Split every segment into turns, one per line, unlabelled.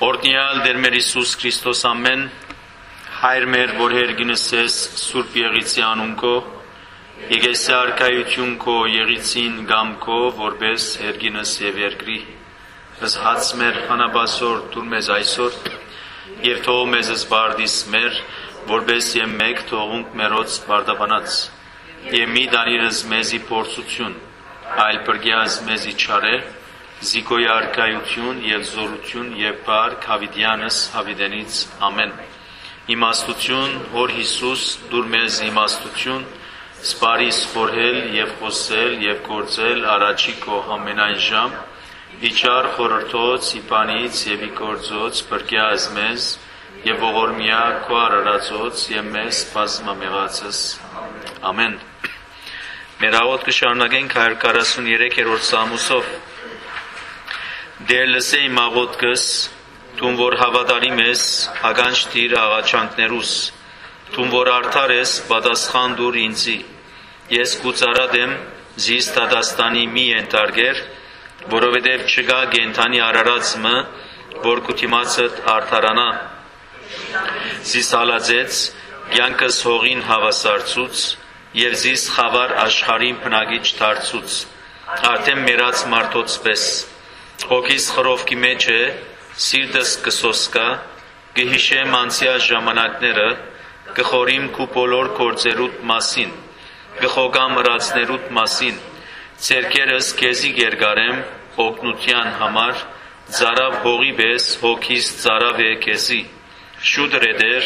Օրհնյալ Տեր մեր Հիսուս Քրիստոս ամեն հայր մեր որ հերգինս ես Սուրբ Եղիցի անուն քո եկեսի արքայություն քո Եղիցին գամ քո որպես հերգինս եւ երկրի հաց մեր խանաբասոր դուր մեզ այսօր եւ թող մեզ զբարդիս մեր որպես եւ մեկ թողունք մերոց բարդաբանած եւ մի դանիրս մեզի փորձություն այլ բրգյազ մեզի չարե Զիկոյ արքայություն եւ զորություն եւ բարք Հավիդյանս Հավիդենից ամեն իմաստություն Հոր Հիսուս դուր մեզ իմաստություն սպարիս խորհել եւ խոսել եւ գործել առաջի քո ամենայն ժամ իջար խորհրդոց իպանից եւ իգործոց բրգյազ մեզ եւ ողորմյա քո արարածոց եւ մեզ բազմամեղացս ամեն մեր աղոտ կշարունակենք 143-րդ սամուսով Դեր լսեի մաղոտքս, թուն որ հավատարիմ ես, ականջ տիր աղաչանքներուս, թուն որ արդար ես, պատասխան դուր ինձի, ես կուծարատ եմ, զիս տադաստանի մի ենտարգեր, որովհետև չկա գենթանի արարածմը, որ կուտիմացըտ արդարանա, զիս հալածեց, կյանքս հողին հավասարցուց, և զիս խավար աշխարին պնագիչ թարցուց, արդեն մերած մարդոց պես, Հոգիս խրովքի մեջ է, սիրտս կսոսկա, կհիշեմ անցյալ ժամանակները, կխորիմ քու բոլոր գործերուդ մասին, կխոգամ ըրացներուդ մասին, ցերկերս քեզի գերգարեմ օգնության համար, ծարավ հողի պես հոգիս ծարավ է քեզի, շուտ ռեդեր,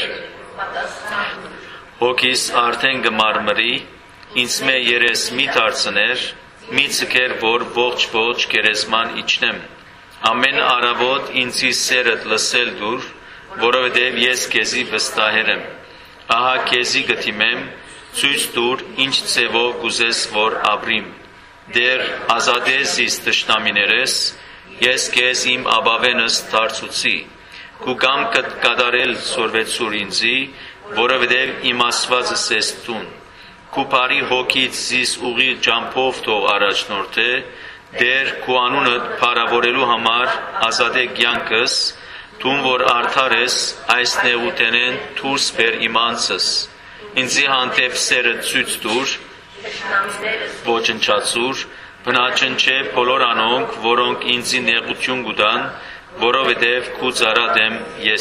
հոգիս արդեն կմարմրի, ինձ մե երես մի դարձներ, մի ցկեր որ ողջ գերեզման իջնեմ ամեն արավոտ ինձի սերդ լսել դուր որովհետև ես քեզի վստահեր եմ ահա քեզի գտիմեմ ցույց տուր ինչ ցևով գուզես որ ապրիմ դեր ազատես տշնամիներես ես քեզ իմ աբավենս դարձուցի քու կամքը կատարել սորվեցուր ինձի որովհետև իմ ասվածս ես տուն Քու բարի հոգից զիս ուղի ջամփով թող առաջնորդե, դեր քու անունդ փառավորելու համար ազատե կյանքս, թուն որ արդար ես, այս նեղութենեն դուրս բեր իմանցս, ինձի հանդեպ սերը ցույց տուր, ոչնչացուր, բնաճնչե բոլոր անոնք, որոնք ինձի նեղություն կուտան, որովհետև քու ծարատ եմ ես։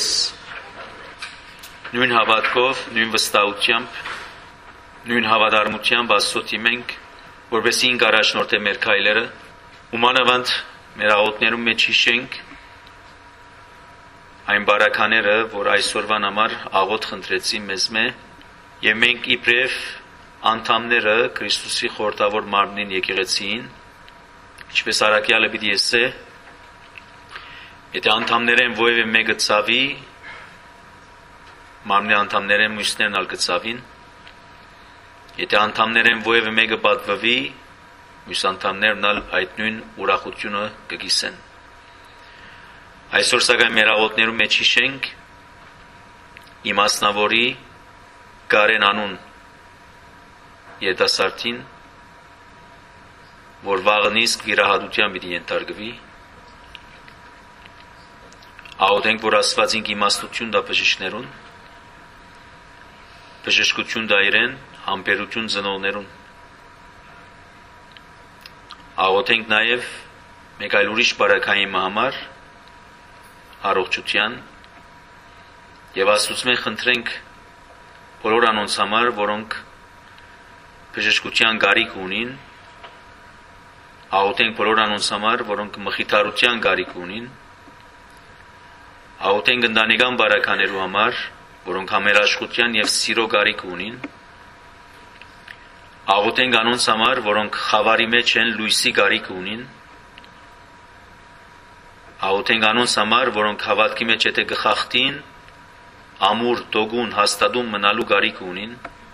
Նույն հավատքով, նույն վստահությամբ նույն հավատարմությամբ Աստծո մենք, որովհետև ինք առաջնորդ է մեր քայլերը, ու մանավանդ մեր աղոթներում մեջ հիշենք այն բարակաները, որ այսօրվան համար աղոթ խնդրեցի մեզ մե, եւ մենք իբրև անդամները Քրիստոսի խորհրդավոր մարմնին եկեղեցին, ինչպես Արաքյալը պիտի ասե, եթե անդամներեն որևէ մեկը ցավի, մարմնի անդամներեն մյուսներն ալ կցավին Եթե անդամներեն որևէ մեկը պատվվի, մյուս անդամներն ալ այդ նույն ուրախությունը կգիսեն։ Այսօր սակայն մեր աղոթներում մեջ հիշենք իմ ասնավորի Կարեն անուն երիտասարդին, որ վաղնիսկ վիրահատության պիտի ենթարկվի։ Աղոթենք, որ Աստված ինք իմաստություն տա բժիշկներուն, բժշկություն տա իրեն, համբերություն ծնողներուն աղոթենք նաև մեկ այլ ուրիշ բարակային համար առողջության եւ Աստծուց խնդրենք բոլոր անոնց համար որոնք բժշկության գարիք ունին աղոթենք բոլոր անոնց համար որոնք մխիթարության գարիք ունին աղոթենք ընտանեկան բարականերու համար որոնք համերաշխության եւ սիրո գարիք ունին Աղոթենք անոնց համար, որոնք խավարի մեջ են լույսի գարիք ունին, աղոթենք անոնց համար, որոնք հավատքի մեջ եթե գխախտին, ամուր, դոգուն, հաստատում մնալու գարիք ունին,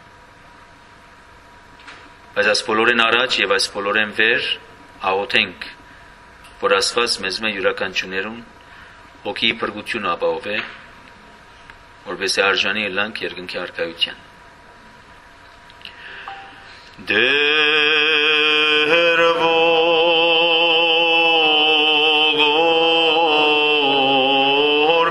բայց այս բոլորեն առաջ եւ այս բոլորեն վեր աղոթենք, որ Աստված մեզ մե յուրաքանչյուրներուն հոգի փրկություն ապահովե, որովհետեւ արժանի ելանք երկնքի արքայության Դեր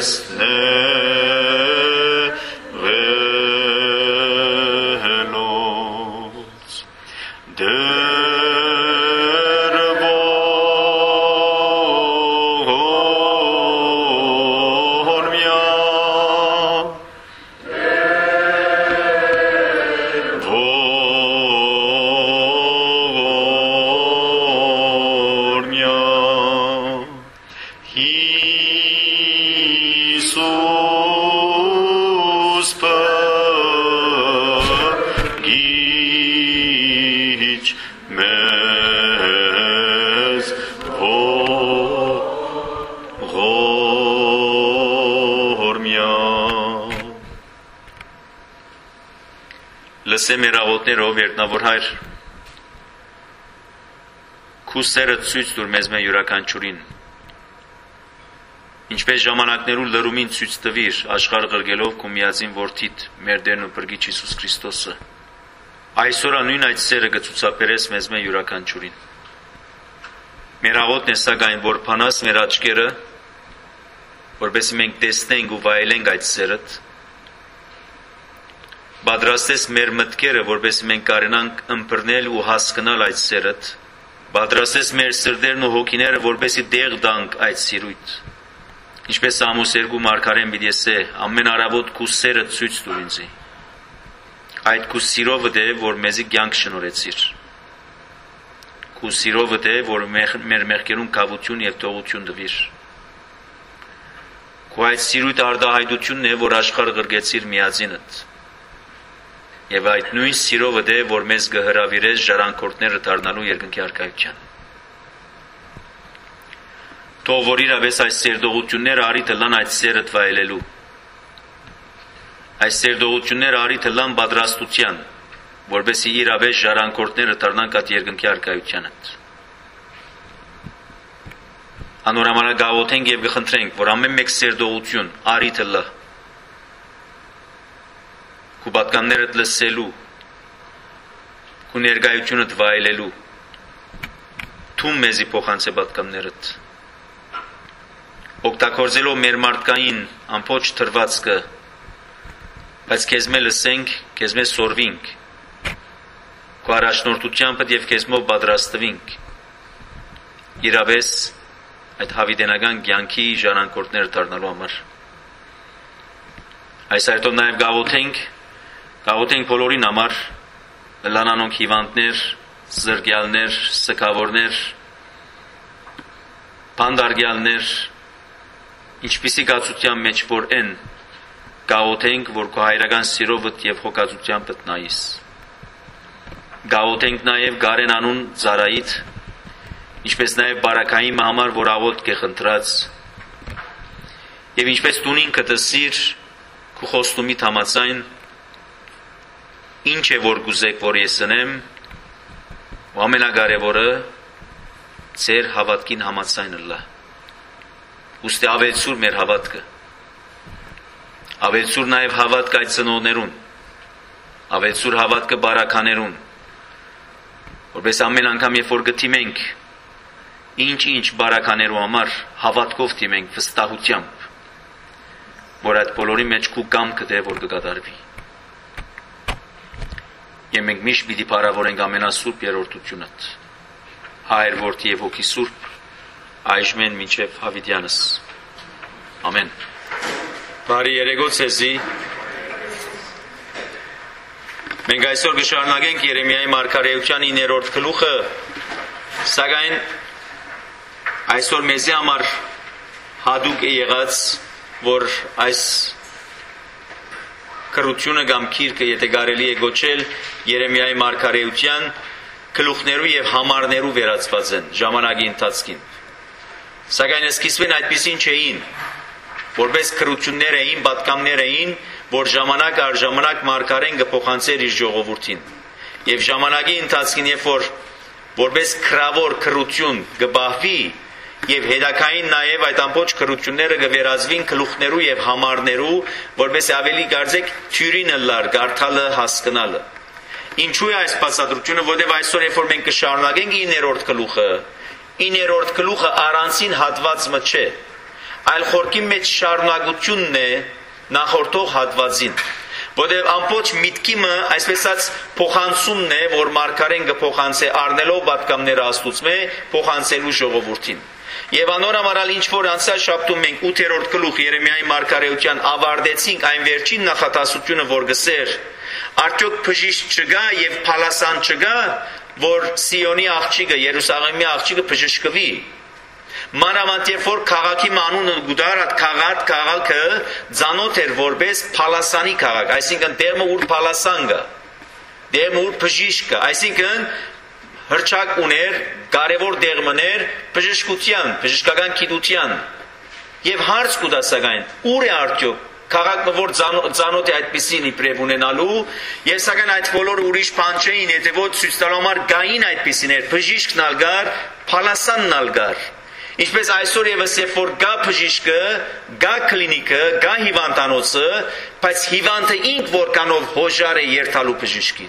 Լսե մեր աղոթներով երտնավոր հայր, քու սերը ցույց տուր մեզ մեր յուրաքանչյուրին, ինչպես ժամանակներու լրումին ցույց տվիր աշխարհ ղրգելով քու միածին որդիդ մեր Տերն ու Փրկիչ Հիսուս Քրիստոսը, այսօր նույն այդ սերը գցուցաբերես մեզ մեր յուրաքանչյուրին։ Մեր աղոթն է սակայն, որ փանաս մեր աչքերը, որպեսզի մենք տեսնենք ու վայելենք այդ սերդ, Պատրաստես մեր մտքերը, որպեսզի մենք կարենանք ըմբռնել ու հասկանալ այդ սերդ, պատրաստես մեր սրտերն ու հոգիները, որպեսզի դեղ տանք այդ սիրույթ։ Ինչպես Սամուս 2 մարգարեն պիտի ասե, ամեն առավոտ քու սերը ցույց տուր ինձի։ Այդ քու սիրովը դե, որ մեզի կյանք շնորհեցիր։ Քու սիրովը դե, որ մեր մեղքերուն կավություն եւ թողություն տվիր։ Քու այդ սիրույթ արտահայտությունն է, որ աշխարհ ղրգեցիր միածինդ։ Եվ այդ նույն սիրովը դե, որ մեզ կհրավիրես ժառանգորդները դառնալու երկնքի արքայության։ Թող որ իրավես այս սերտողությունները առիթը լան այդ սերը վայելելու։ Այս սերտողությունները առիթը լան պատրաստության, որպեսզի իրավես ժառանգորդները դառնանք այդ երկնքի արքայությանը։ Անորոմանակ գաղութենք եւ կխնդրենք, որ ամեն մեկ սերտողություն առիթը լա քու պատկաններդ լսելու, քու ներկայությունդ վայելելու, թում մեզի փոխանցե պատկաններդ, օգտագործելով մեր մարդկային ամբողջ թրվածքը, բայց քեզ մե լսենք, քեզ մե սորվինք, քու առաջնորդությամբ եւ քեզ մով պատրաստվինք, իրավես այդ հավիտենական կյանքի ժառանգորդներ դառնալու համար։ Այս այդով նաեւ Գաղութենք բոլորին համար, լանանոնք հիվանդներ, զրկյալներ, սգավորներ, բանդարգյալներ, ինչպիսի կացության մեջ որ են, գաղութենք, որ քո հայրական սիրովդ եւ հոգածությամբ տնայիս։ Գաղութենք նաեւ Գարեն անուն ծառայիդ, ինչպես նաեւ բարակային համար, որ աղոթք է խնդրած, եւ ինչպես տունին կտսիր քու խոստումիդ համաձայն, ինչ է որ գուզեք որ ես ընեմ, ու ամենակարևորը ձեր հավատքին համաձայն ըլլա։ Ուստի ավելցուր մեր հավատքը, ավելցուր նաև հավատք այդ ծնողներուն, ավելցուր հավատքը բարականերուն, որպես ամեն անգամ երբ որ գտիմենք ինչ բարականերու համար հավատքով դիմենք վստահությամբ, որ այդ բոլորի մեջ քու կամքը դե որ կկատարվի։ Եվ մենք միշտ պիտի փառավորենք ամենասուրբ երրորդությունդ, Հայր, Որդի եւ Հոգի Սուրբ, այժմեն մինչև հավիտյանս։ Ամեն։ Բարի երեկո ցեզի։ Մենք այսօր կշարունակենք Երեմիայի մարգարեության 9-րդ գլուխը, սակայն այսօր մեզի համար հատուկ է եղած, որ այս կրությունը կամ քիրքը, եթե կարելի է գոչել, Երեմիայի մարգարեության գլուխներու եւ համարներու վերածված են ժամանակի ընթացքին։ Սակայն սկիզբին այդպիսին չէին, որպես կրություններ էին, պատգամներ էին, որ ժամանակ առ ժամանակ մարգարեն կփոխանցեր իր ժողովրդին։ Եվ ժամանակի ընթացքին, երբ որ որպես քրավոր կրություն կբահվի, եւ հետակային նաեւ այդ ամբողջ կրությունները կվերածվին գլուխներու եւ համարներու, որպես ավելի կարծեք թյուրինը լար, գարթալը հասկանալը։ Ինչու է այս բացատրությունը, որտեղ այսօր երբ որ մենք կշարունակենք 9-րդ գլուխը, 9-րդ գլուխը առանցին հատված մը չէ։ այլ խորքի մեջ շարունակությունն է նախորդող հատվածին։ Որտեղ ամբողջ միտքիմը այսպես ասած փոխանցումն է, որ մարգարեն կփոխանցե առնելով պատգամները Աստծուց փոխանցելու ժողովրդին։ Եվ անորամարալ ինչ որ անցյալ շաբթում մենք 8-րդ գլուխ Երեմիայի մարգարեության ավարտեցինք այն վերջին նախատասությունը, որ գսեր արդյոք բժիշկ չկա եւ փալասան չկա, որ Սիոնի աղջիկը, Երուսաղեմի աղջիկը բժշկվի։ Մանավանդ երբ որ քաղաքի անունը գուդարատ քաղաքը ցանոթ էր որպես փալասանի քաղաք, այսինքն դերմը ուր փալասան կա, դերմը ուր բժիշկ կա, այսինքն հրճակ ուներ, կարևոր դերմներ բժշկության, բժշկական գիտության։ Եվ հարց կուտա սակայն, ուր է արդյոք քաղաքը որ ցանոթ է այդպեսին իբրև ունենալու, եւ սակայն այդ բոլորը ուրիշ բան չէին, եթե ոչ ցույց տալու համար գային այդպեսիներ, բժիշկն ալգար, փալասանն ալգար։ Ինչպես այսօր եւս երբ որ գա բժիշկը, գա կլինիկը, գա հիվանդանոցը, բայց հիվանդը ինք որքանով հոժար է երթալու բժիշկին։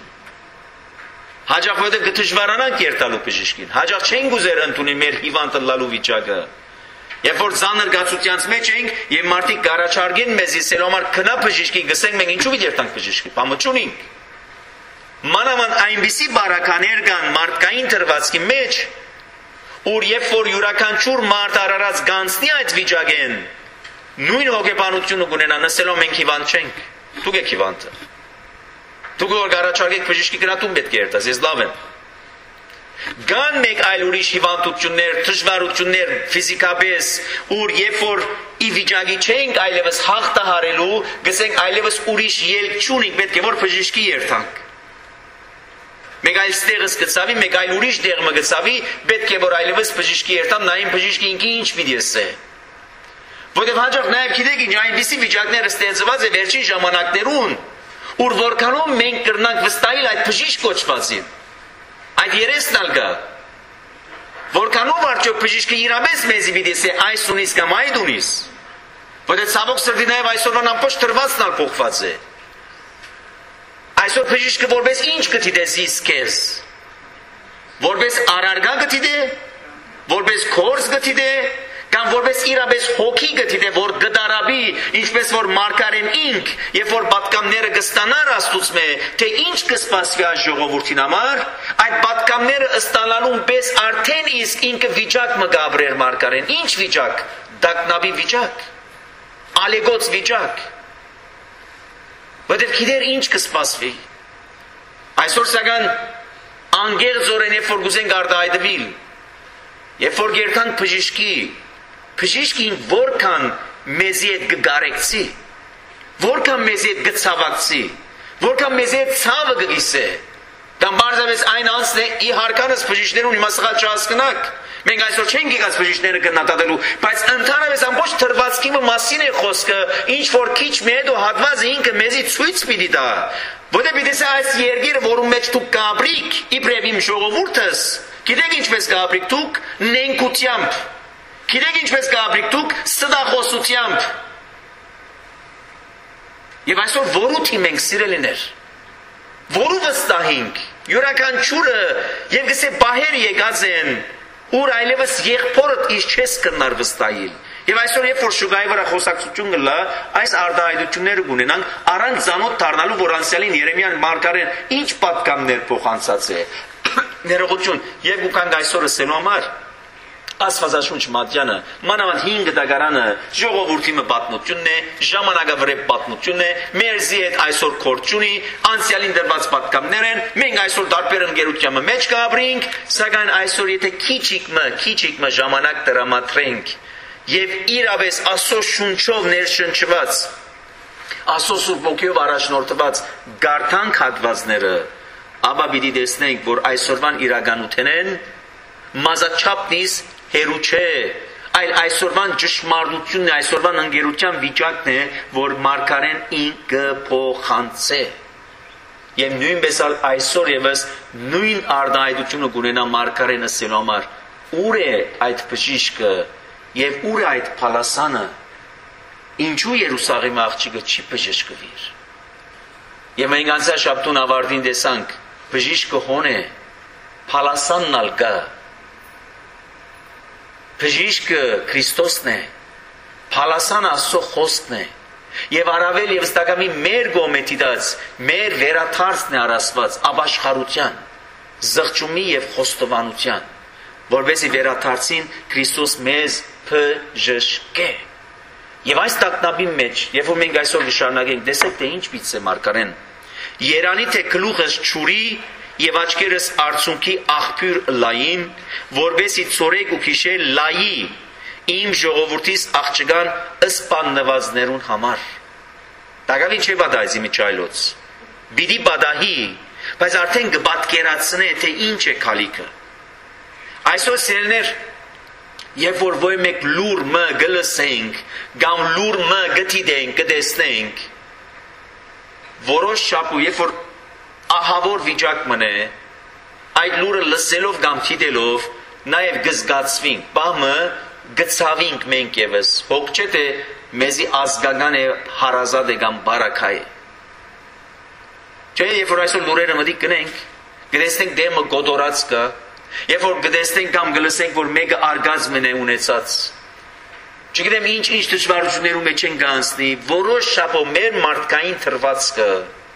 Հաջող որտեղ դժվարանանք երթալու բժիշկին։ Հաջող չենք ուզեր ընդունի մեր հիվանդը լալու վիճակը։ Երբ որ ցաներ գացությանց մեջ ենք եւ մարդիկ գարաչարգեն մեզ իսելու համար քնա բժիշկի, գսենք մենք ինչու դերտանք բժիշկի, բամը չունենք։ Մանավանդ այնպիսի բարականեր կան մարդկային դրվածքի մեջ, որ երբ որ յուրաքանչյուր մարդ արարած գանցնի այդ վիճակեն, նույն հոգեբանությունը կունենա, նսելով մենք հիվանդ չենք։ Դուք եք հիվանդը։ Դուք որ գարաչարգեք բժիշկի գրատուն պետք է երթաս, ես լավ եմ։ Կան մեկ այլ ուրիշ հիվանդություններ, դժվարություններ ֆիզիկապես, որ երբ որ ի վիճակի չենք այլևս հաղթահարելու, գսենք այլևս ուրիշ ելք չունենք, պետք է որ բժիշկի երթանք։ Մեկ այլ ստեղս գծավի, մեկ այլ ուրիշ դեղմը գծավի, պետք է որ այլևս բժիշկի երթամ, նայեմ բժիշկի ինքի ինչ պիտի ասե։ Որտեղ հաջող նաև գիտեք ինչ այնպիսի վիճակները ստեղծված է վերջին ժամանակներուն, որ որքանով մենք կրնանք վստահել այդ բժիշկ կոչվածին։ Այդ երեսն ալգա, որքանով արդյոք բժիշկը իրապես մեզի պիտի ասե այս ունիս կամ այդ ունիս, որտեղ ցավոք սրտի նաև այսօրվան ամբողջ դրվածն ալ փոխված է։ Այսօր բժիշկը որպես ինչ կդիտե զիս քեզ, որպես արարգա կդիտե, որպես քորս կդիտե, կամ որպես իրապես հոգի գտիդե, որ գդարաբի, ինչպես որ մարգարեն ինք, երբ որ պատգամները կստանար Աստծուց մե, թե ինչ կսպասվի այս ժողովրդին համար, այդ պատգամները ստանալուն պես արդեն իսկ ինքը վիճակ մը գաբրեր մարգարեն, ինչ վիճակ, դակնաբի վիճակ, ալեգոց վիճակ, որտեղ գիտեր ինչ կսպասվի։ Այսօր սակայն անգերձորեն երբ որ գուզենք արտահայտվել, երբ որ գերքանք բժիշկին որքան մեզի հետ կգարեկցի, որքան մեզի հետ կցավակցի, որքան մեզի հետ ցավը կգիսե, կամ բարձավես այն անցն է իհարկանս բժիշկներուն հիմա սղալ չհասկնակ, մենք այսօր չենք եկած բժիշկները գնահատելու, բայց ընդհանրապես ամբողջ թրվածքի մասին է խոսքը, ինչ որ քիչ մի հետո հատվածը ինքը մեզի ցույց պիտի տա, որտեղ պիտի ասա այս երկիրը, որում մեջ դուք կապրիք, իբրև իմ ժողովուրդս, գիտեք ինչպես կապրիք դուք նենգությամբ, գիտեք ինչպես կապրիք դուք սդախոսությամբ, եւ այսօր որութի մենք սիրելիներ, որու վստահենք, յուրաքանչյուրը եւ գսե բահեր եկած են, ուր այլևս եղբորդ իս չես կրնար վստահիլ։ Եվ այսօր երբ որ շուգայի վրա խոսակցություն կլա, այս արտահայտությունները կունենանք առանց ծանոթ դառնալու, որ անցյալին Երեմիան մարգարեն ինչ պատգամներ փոխանցած է։ Ներողություն, եւ ուքանք այսօր ասելու համար Աստվածաշունչ Մատյանը, մանավանդ 5 դագարանը ժողովրդի մը պատմությունն է, ժամանակավրեպ պատմությունն է, մերզի հետ այսօր կորց ունի, անցյալին դրված պատգամներ են, մենք այսօր դարբեր ընկերության մեջ կապրենք, սակայն այսօր եթե քիչիկ մը ժամանակ տրամադրենք եւ իրապես Աստծո շունչով ներշնչված, Աստծո Սուրբ ոգիով առաջնորդված գարթանք հատվածները, ապա պիտի տեսնենք, որ այսօրվան իրականությունն են մազաչափնից հերու չէ, այլ այսօրվան ճշմարտությունն է, այսօրվան ընկերության վիճակն է, որ մարգարեն ինքը փոխանցե։ Եվ նույնպես այսօր եւս նույն արտահայտությունը կունենա մարգարենը ասելու համար, ուր է այդ բժիշկը եւ ուր է այդ փալասանը, ինչու Երուսաղեմի աղջիկը չի բժշկվիր։ Եվ մենք անցյալ շաբթուն ավարտին տեսանք, բժիշկը հոն է, փալասանն ալ կա, բժիշկը Քրիստոսն է,
Փալասան Աստծո խոսքն է։ Եվ առավել եւ ստակամի մեր գոմե դիտած, մեր վերաթարցն է առասված ապաշխարության, զղջումի եւ խոստովանության, որովհետեւ վերաթարցին Քրիստոս մեզ բժշկե։ Եվ այս տակնապի մեջ, երբ որ մենք այսօր շարունակենք, տեսեք թե ինչ պիտի մարգարեն։ Երանի թե գլուխս ճուրի եւ աչքերս արցունքի աղբյուր լային, որբեսի ծորեք ու քիշել լայի իմ ժողովրդիս աղջկան ըսպաննվածներուն համար։ Դակավին չէ բադայզի միջայլոց։ Բիդի բադահի, բայց արդեն կբատկերացնե, թե ինչ է քալիքը։ Այսօր սիրելիներ, երբ որ ոյ մեկ լուր մը գլսենք, կամ լուր մը գտիդենք, կտեսնենք, որոշ շապու, երբ որ ահավոր վիճակ մնե, այդ լուրը լսելով կամ թիտելով, նաև գզգացվինք, բամը գծավինք մենք եվս, հոգ չէ թե մեզի ազգական է, հարազատ է կամ բարակա է։ Չէ, երբ որ այսօր լուրերը մտի կնենք, գտեսնենք դեմը գոտորած կա, երբ որ գտեսնենք կամ գլսենք, որ մեկը արգազմն է ունեցած, չգիտեմ ինչ դժվարություններում մեջ են գանցնի, որոշ շապով մեր մարդկային թրվածքը,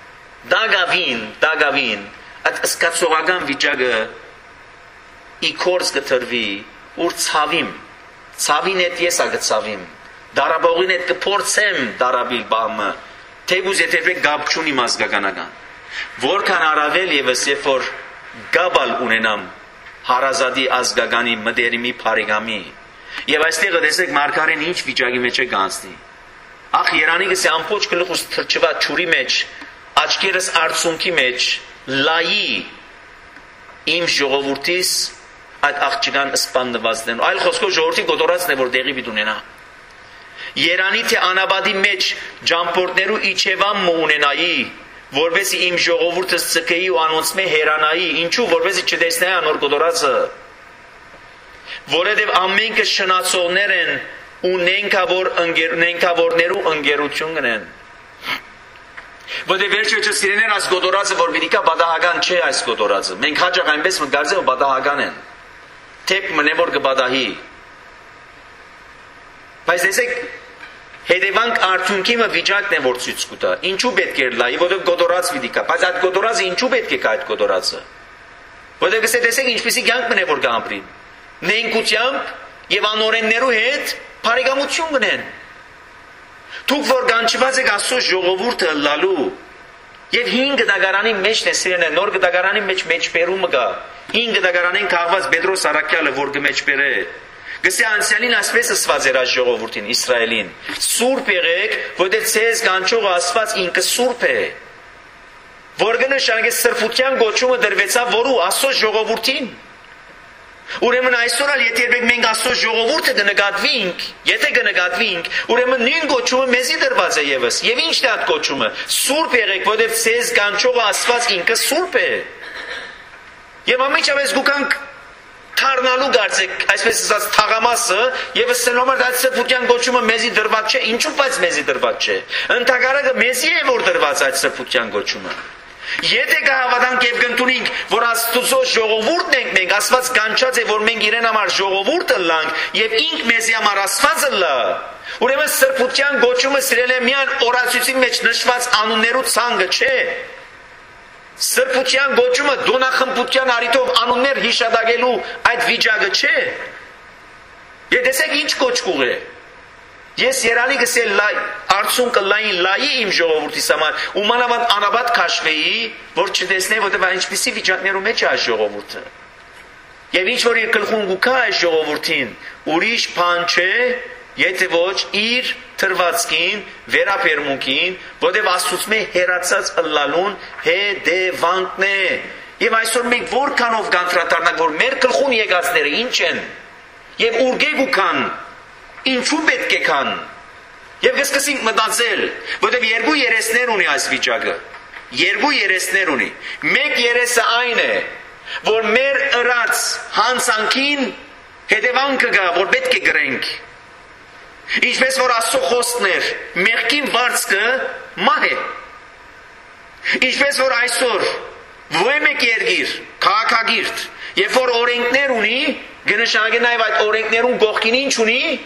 դագավին, այդ սկացողական վիճակը ի կորս կտրվի, ուր ցավին հետ ես ագծավիմ, դարաբողին հետ կփորձեմ դարաբիլ բամը, թեգուզ եթե գապ չունի ազգականական, որքան առավել եւս երբ որ գաբալ ունենամ հարազատի ազգականի մտերիմի փարիգամի, եւ այստեղ տեսեք մարգարեն ինչ վիճակի մեջ է գանցնի, ախ Երանի գսե ամբողջ գլուխս թրջված ճուրի մեջ, աչքերս արցունքի մեջ, լայի իմ ժողովրդիս այդ աղջկան ըսպաննվածներն, այլ խոսքով ժողովրդի գոտորածն է, որ դեղի պիտի ունենա։ Երանի թե անաբադի մեջ ջամփորդներու իջևան մը ունենայի, որովհետեւ իմ ժողովուրդս ցկեի ու անոնցմե հերանայի, ինչու որովհետեւ չտեսնայի անոր գոտորածը, որովհետեւ ամենքը շնացողներ են ու նենքավորներու ընկերություն կնեն։ Որտե վերջը սիրեներ այս գոտորածը, որ պիտի բադահական չէ այս գոտորածը, մենք հաճախ այնպես մտածում ենք բադահական են, թեփ մնե որ կբադահի, բայց տեսեք հետևանք արդյունքի վիճակն է որ ցույց կտա, ինչու պետք է լայի, որտե գոտորած պիտի կա, բայց այդ գոտորածը ինչու պետք է կա այդ գոտորածը, որտե տեսեք ինչպեսի կյանք մնե որ կամրի, նենկությամբ եւ անօրեններու հետ բարեկամություն կնեն։ Դուք որ գանչված եք Աստծո ժողովուրդը լալու եւ 5 դագարանի մեջ տեսերն է նոր դագարանի մեջ մեջբերումը կա 5 դագարանին քաղված Պետրոս Արաքյալը որ գմեջբերե գսե անցյալին ասպես ասված էր այս ժողովուրդին Իսրայելին սուրբ եղեք որտեղ ցեզ գանչողը Աստված ինքը սուրբ է որ գնշանգե սրբության գոչումը դրվեցավ որու Աստծո ժողովուրդին Ուրեմն այսօր եթե մենք Աստծո ժողովուրդը կնկատվենք, եթե կնկատվենք, ուրեմն նույն գոչումը մեզի դրված է եւս։ Եվ ի՞նչն է այդ գոչումը։ Սուրբ եղեք, որովհետև ցեզ կանչողը Աստված ինքը սուրբ է։ Եվ ամենից գուքանք թարնալու գարցեք, այսպես ասած թաղամասը, եւ սնոմար դա սրբության գոչումը մեզի դրված չէ, ինչու՞ բայց մեզի դրված չէ։ Ընդհակառակը մեզի է որ դրված այդ սրբության գոչումը։ Եթե կհավատանք եւ կընդունենք, որ Աստծո ժողովուրդն ենք մենք, Աստված կանչած է, որ մենք իրեն համար ժողովուրդը լանք եւ ինք մեզի համար Աստվածը լա։ Ուրեմն սրբության գոչումը սիրել է միայն օրացույցի մեջ նշված անուններու ցանկը չէ։ Սրբության գոչումը դոնախմբության արիտով անուններ հիշադակելու այդ վիճակը չէ։ Եվ տեսեք ինչ կոչկուղ է։ Ես Երանի գսել լայ, արցունքը լային լայի իմ ժողովուրդիս համար, ու մանավանդ անաբադ քաշվեի, որ չտեսնեի, որտեղ ինչպիսի վիճակներու մեջ է այս ժողովուրդը։ Եվ ինչ որ իր գլխուն գուքա այս ժողովրդին, ուրիշ բան չէ, եթե ոչ իր թրվածքին, վերապերմունքին, որտեղ Աստծո հերացած ըլլալուն հետևանքն է։ Եվ այսօր մենք որքանով կանտրատարնանք, որ մեր գլխուն եկածները ինչ են, եւ ուրգեգ ու կան Ինչու պետք է կան Եվ կսկսենք մտածել Որտև երկու երեսներ ունի այս վիճակը Երկու երեսներ ունի Մեկ երեսը այն է Որ մեր ըրած հանցանքին Հետևանքը գա Որ պետք է գրենք Ինչպես որ Աստծո խոսքներ Մեղքին վարձքը մահ է Ինչպես որ այսօր Ոյ մեկ երգիր Քաղաքագիրտ Երբ որ օրենքներ ունի Գնշանգե նաև այդ օրենքներուն գողքին ինչ ունի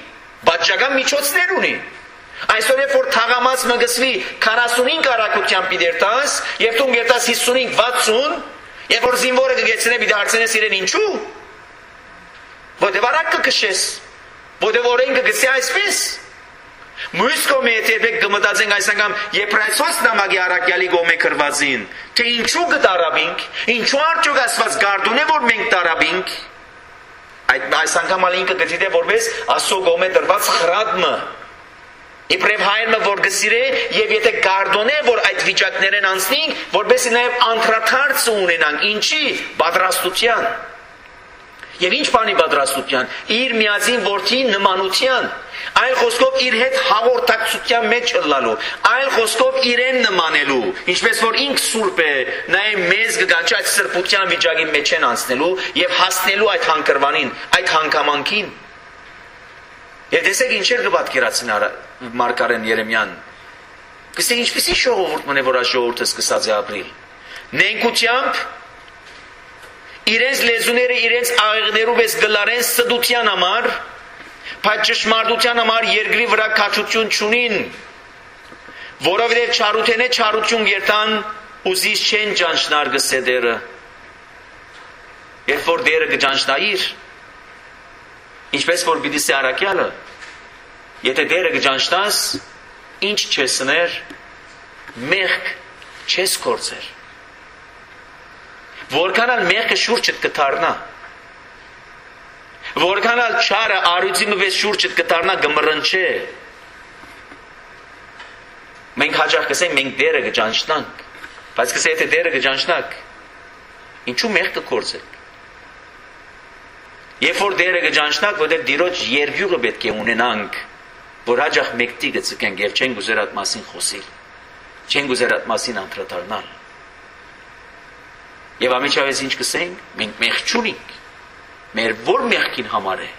Բաժական միջոցներ ունի։ Այսօր երբ որ թաղամաս մգսվի 45 արագությամբ իդերտաս, եւ դու գետաս 55-60, երբ որ զինվորը կգեցնե մի դարձնես իրեն ինչու։ Որտեւ արագ կքշես։ Որտեւ օրենքը գցի այսպես։ Մյուս կողմը երբեք կմտածենք այս անգամ Եփրայցոս նամակի առաքյալի կողմը քրվածին, թե ինչու կդարաբինք, ինչու արդյոք Աստված գարդուն է որ մենք դարաբինք։ Այս անգամ ալինքը գտիդե որպես Աստծո կողմը դրված խրատը։ Իբրև հայրը որ գսիրե եւ եթե գարդոնե որ այդ վիճակներեն անցնենք, որովհետեւ նաեւ անդրադարձ ունենանք ինչի պատրաստության։ Եվ ինչ բանի պատրաստության, իր միածին որդի նմանության, այլ խոսքով իր հետ հաղորդակցության մեջ ըլլալու, այլ խոսքով իրեն նմանելու, ինչպես որ ինք սուրբ է, նաեւ մեզ կգաչի այդ սրբության վիճակի մեջ են անցնելու եւ հասնելու այդ հանգրվանին, այդ հանգամանքին։ Եվ տեսեք ինչեր կպատկերացին Մարգարեն Երեմյան։ Գսե ինչպեսի ժողովուրդ մնե որ այս ժողովուրդը սկսած է ապրիլ։ Նենգությամբ իրենց լեզուները իրենց աղեղներով ես գլարեն սդության համար, բայց ճշմարտության համար երկրի վրա քաջություն չունին, որովհետև չարութենե չարություն երթան ուզիս չեն ճանչնար գսե դերը։ Երբ որ դերը կճանչնայիր, ինչպես որ պիտի սե առաքյալը, եթե դերը կճանչնաս, ինչ չես ներ, մեղք չես կործեր։ Որքանալ մեղքը շուրջդ կթարնա, որքանալ չարը արույցի մվես շուրջդ կթարնա գմռնչե, մենք հաջող կսենք մենք դերը կճանչնանք, բայց կսե եթե դերը կճանչնանք, ինչու մեղք կկործեք։ Երբ որ դերը կճանչնանք, որտեղ դիրոջ երբյուղը պետք է ունենանք, որ հաջող մեկտի գծկենք եւ չեն գուզեր այդ մասին խոսիլ, չեն գուզեր այդ մասին անդրադառնալ։ Եվ ամիջավես ինչ կսենք, մենք մեղք չունենք, մեր որ մեղքին համար է։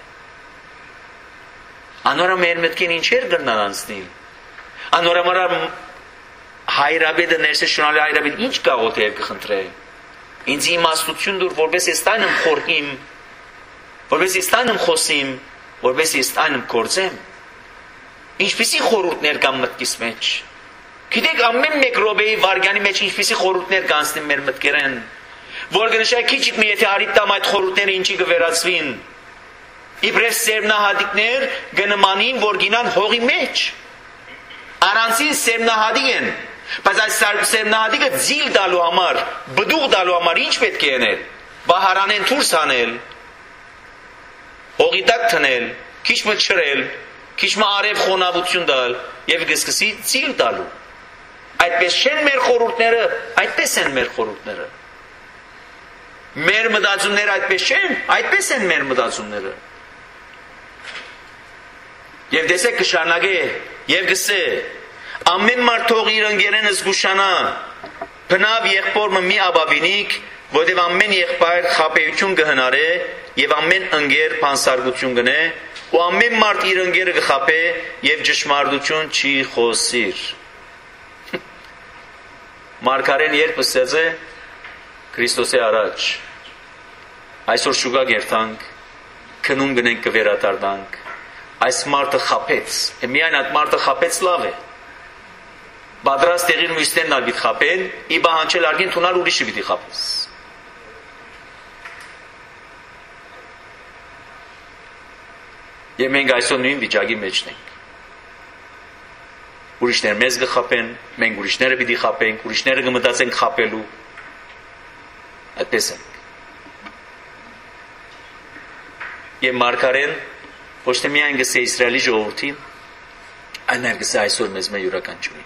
Անորը մեր մտքին ինչեր գրնան անցնիլ։ Անորը մարա հայրաբեդը ներսե շունալի հայրաբեդ ինչ կաղոտ է կխնդրե։ Ինձ իմաստություն դուր, որպես եստանեմ խորհիմ, որպես եստանեմ խոսիմ, որպես եստանեմ կործեմ։ Ինչպիսի խորհուրդներ կան մտքիս մեջ։ Գիտեք ամեն մեկ րոպեի վարգյանի մեջ ինչպիսի խորհուրդներ կանցնին մեր մտքերեն, որ գնշայ քիչիկ մի եթե արիտամ այդ խորհուրդները ինչի կվերածվին։ Իբրև սերմնահատիկներ գնմանին, որ գինան հողի մեջ։ Առանցին սերմնահատիկ են, բայց այս սերմնահատիկը ձիլ տալու համար, բդուղ տալու համար ինչ պետք է անել։ Բահարանեն դուրս հանել, հողի տակ թնել, քիչ մը չրել, քիչ մը արև խոնավություն տալ եւ կսկսի ձիլ տալու։ Այդպես չեն մեր խորհուրդները, այդպես են մեր խորհուրդները։ Մեր մտածումները այդպես չեն, այդպես են մեր մտածումները։ Եվ տեսեք կշարունակե եւ գսե ամեն մարդ թող իր ընկերենը զգուշանա բնավ եղբորը մի աբավինիկ որտեղ ամեն եղբայր խապեություն կհնարե եւ ամեն ընկեր փանսարգություն կնե ու ամեն մարդ իր ընկերը կխապե եւ ճշմարտություն չի խոսիր։ Մարգարեն երբ ասեց է Քրիստոսի առաջ այսօր շուկա գերտանք քնում գնենք կվերադառնանք այս մարդը խապեց միայն այդ մարդը խապեց լավ է բادرած տեղին մյուսներն ալ պիտի խապեն ի բանջել արգին թունալ ուրիշը պիտի խապես եւ մենք այսօր նույն վիճակի մեջն ենք ուրիշները մեզ կխապեն մենք ուրիշները պիտի խապենք ուրիշները կմտածենք խապելու այդպես ենք եւ Մարգարեն ոչ թե միայն գսե Իսրայելի ժողովրդին այլ նաեւ գսե այսօր մեզ մե յուրաքանչյուրին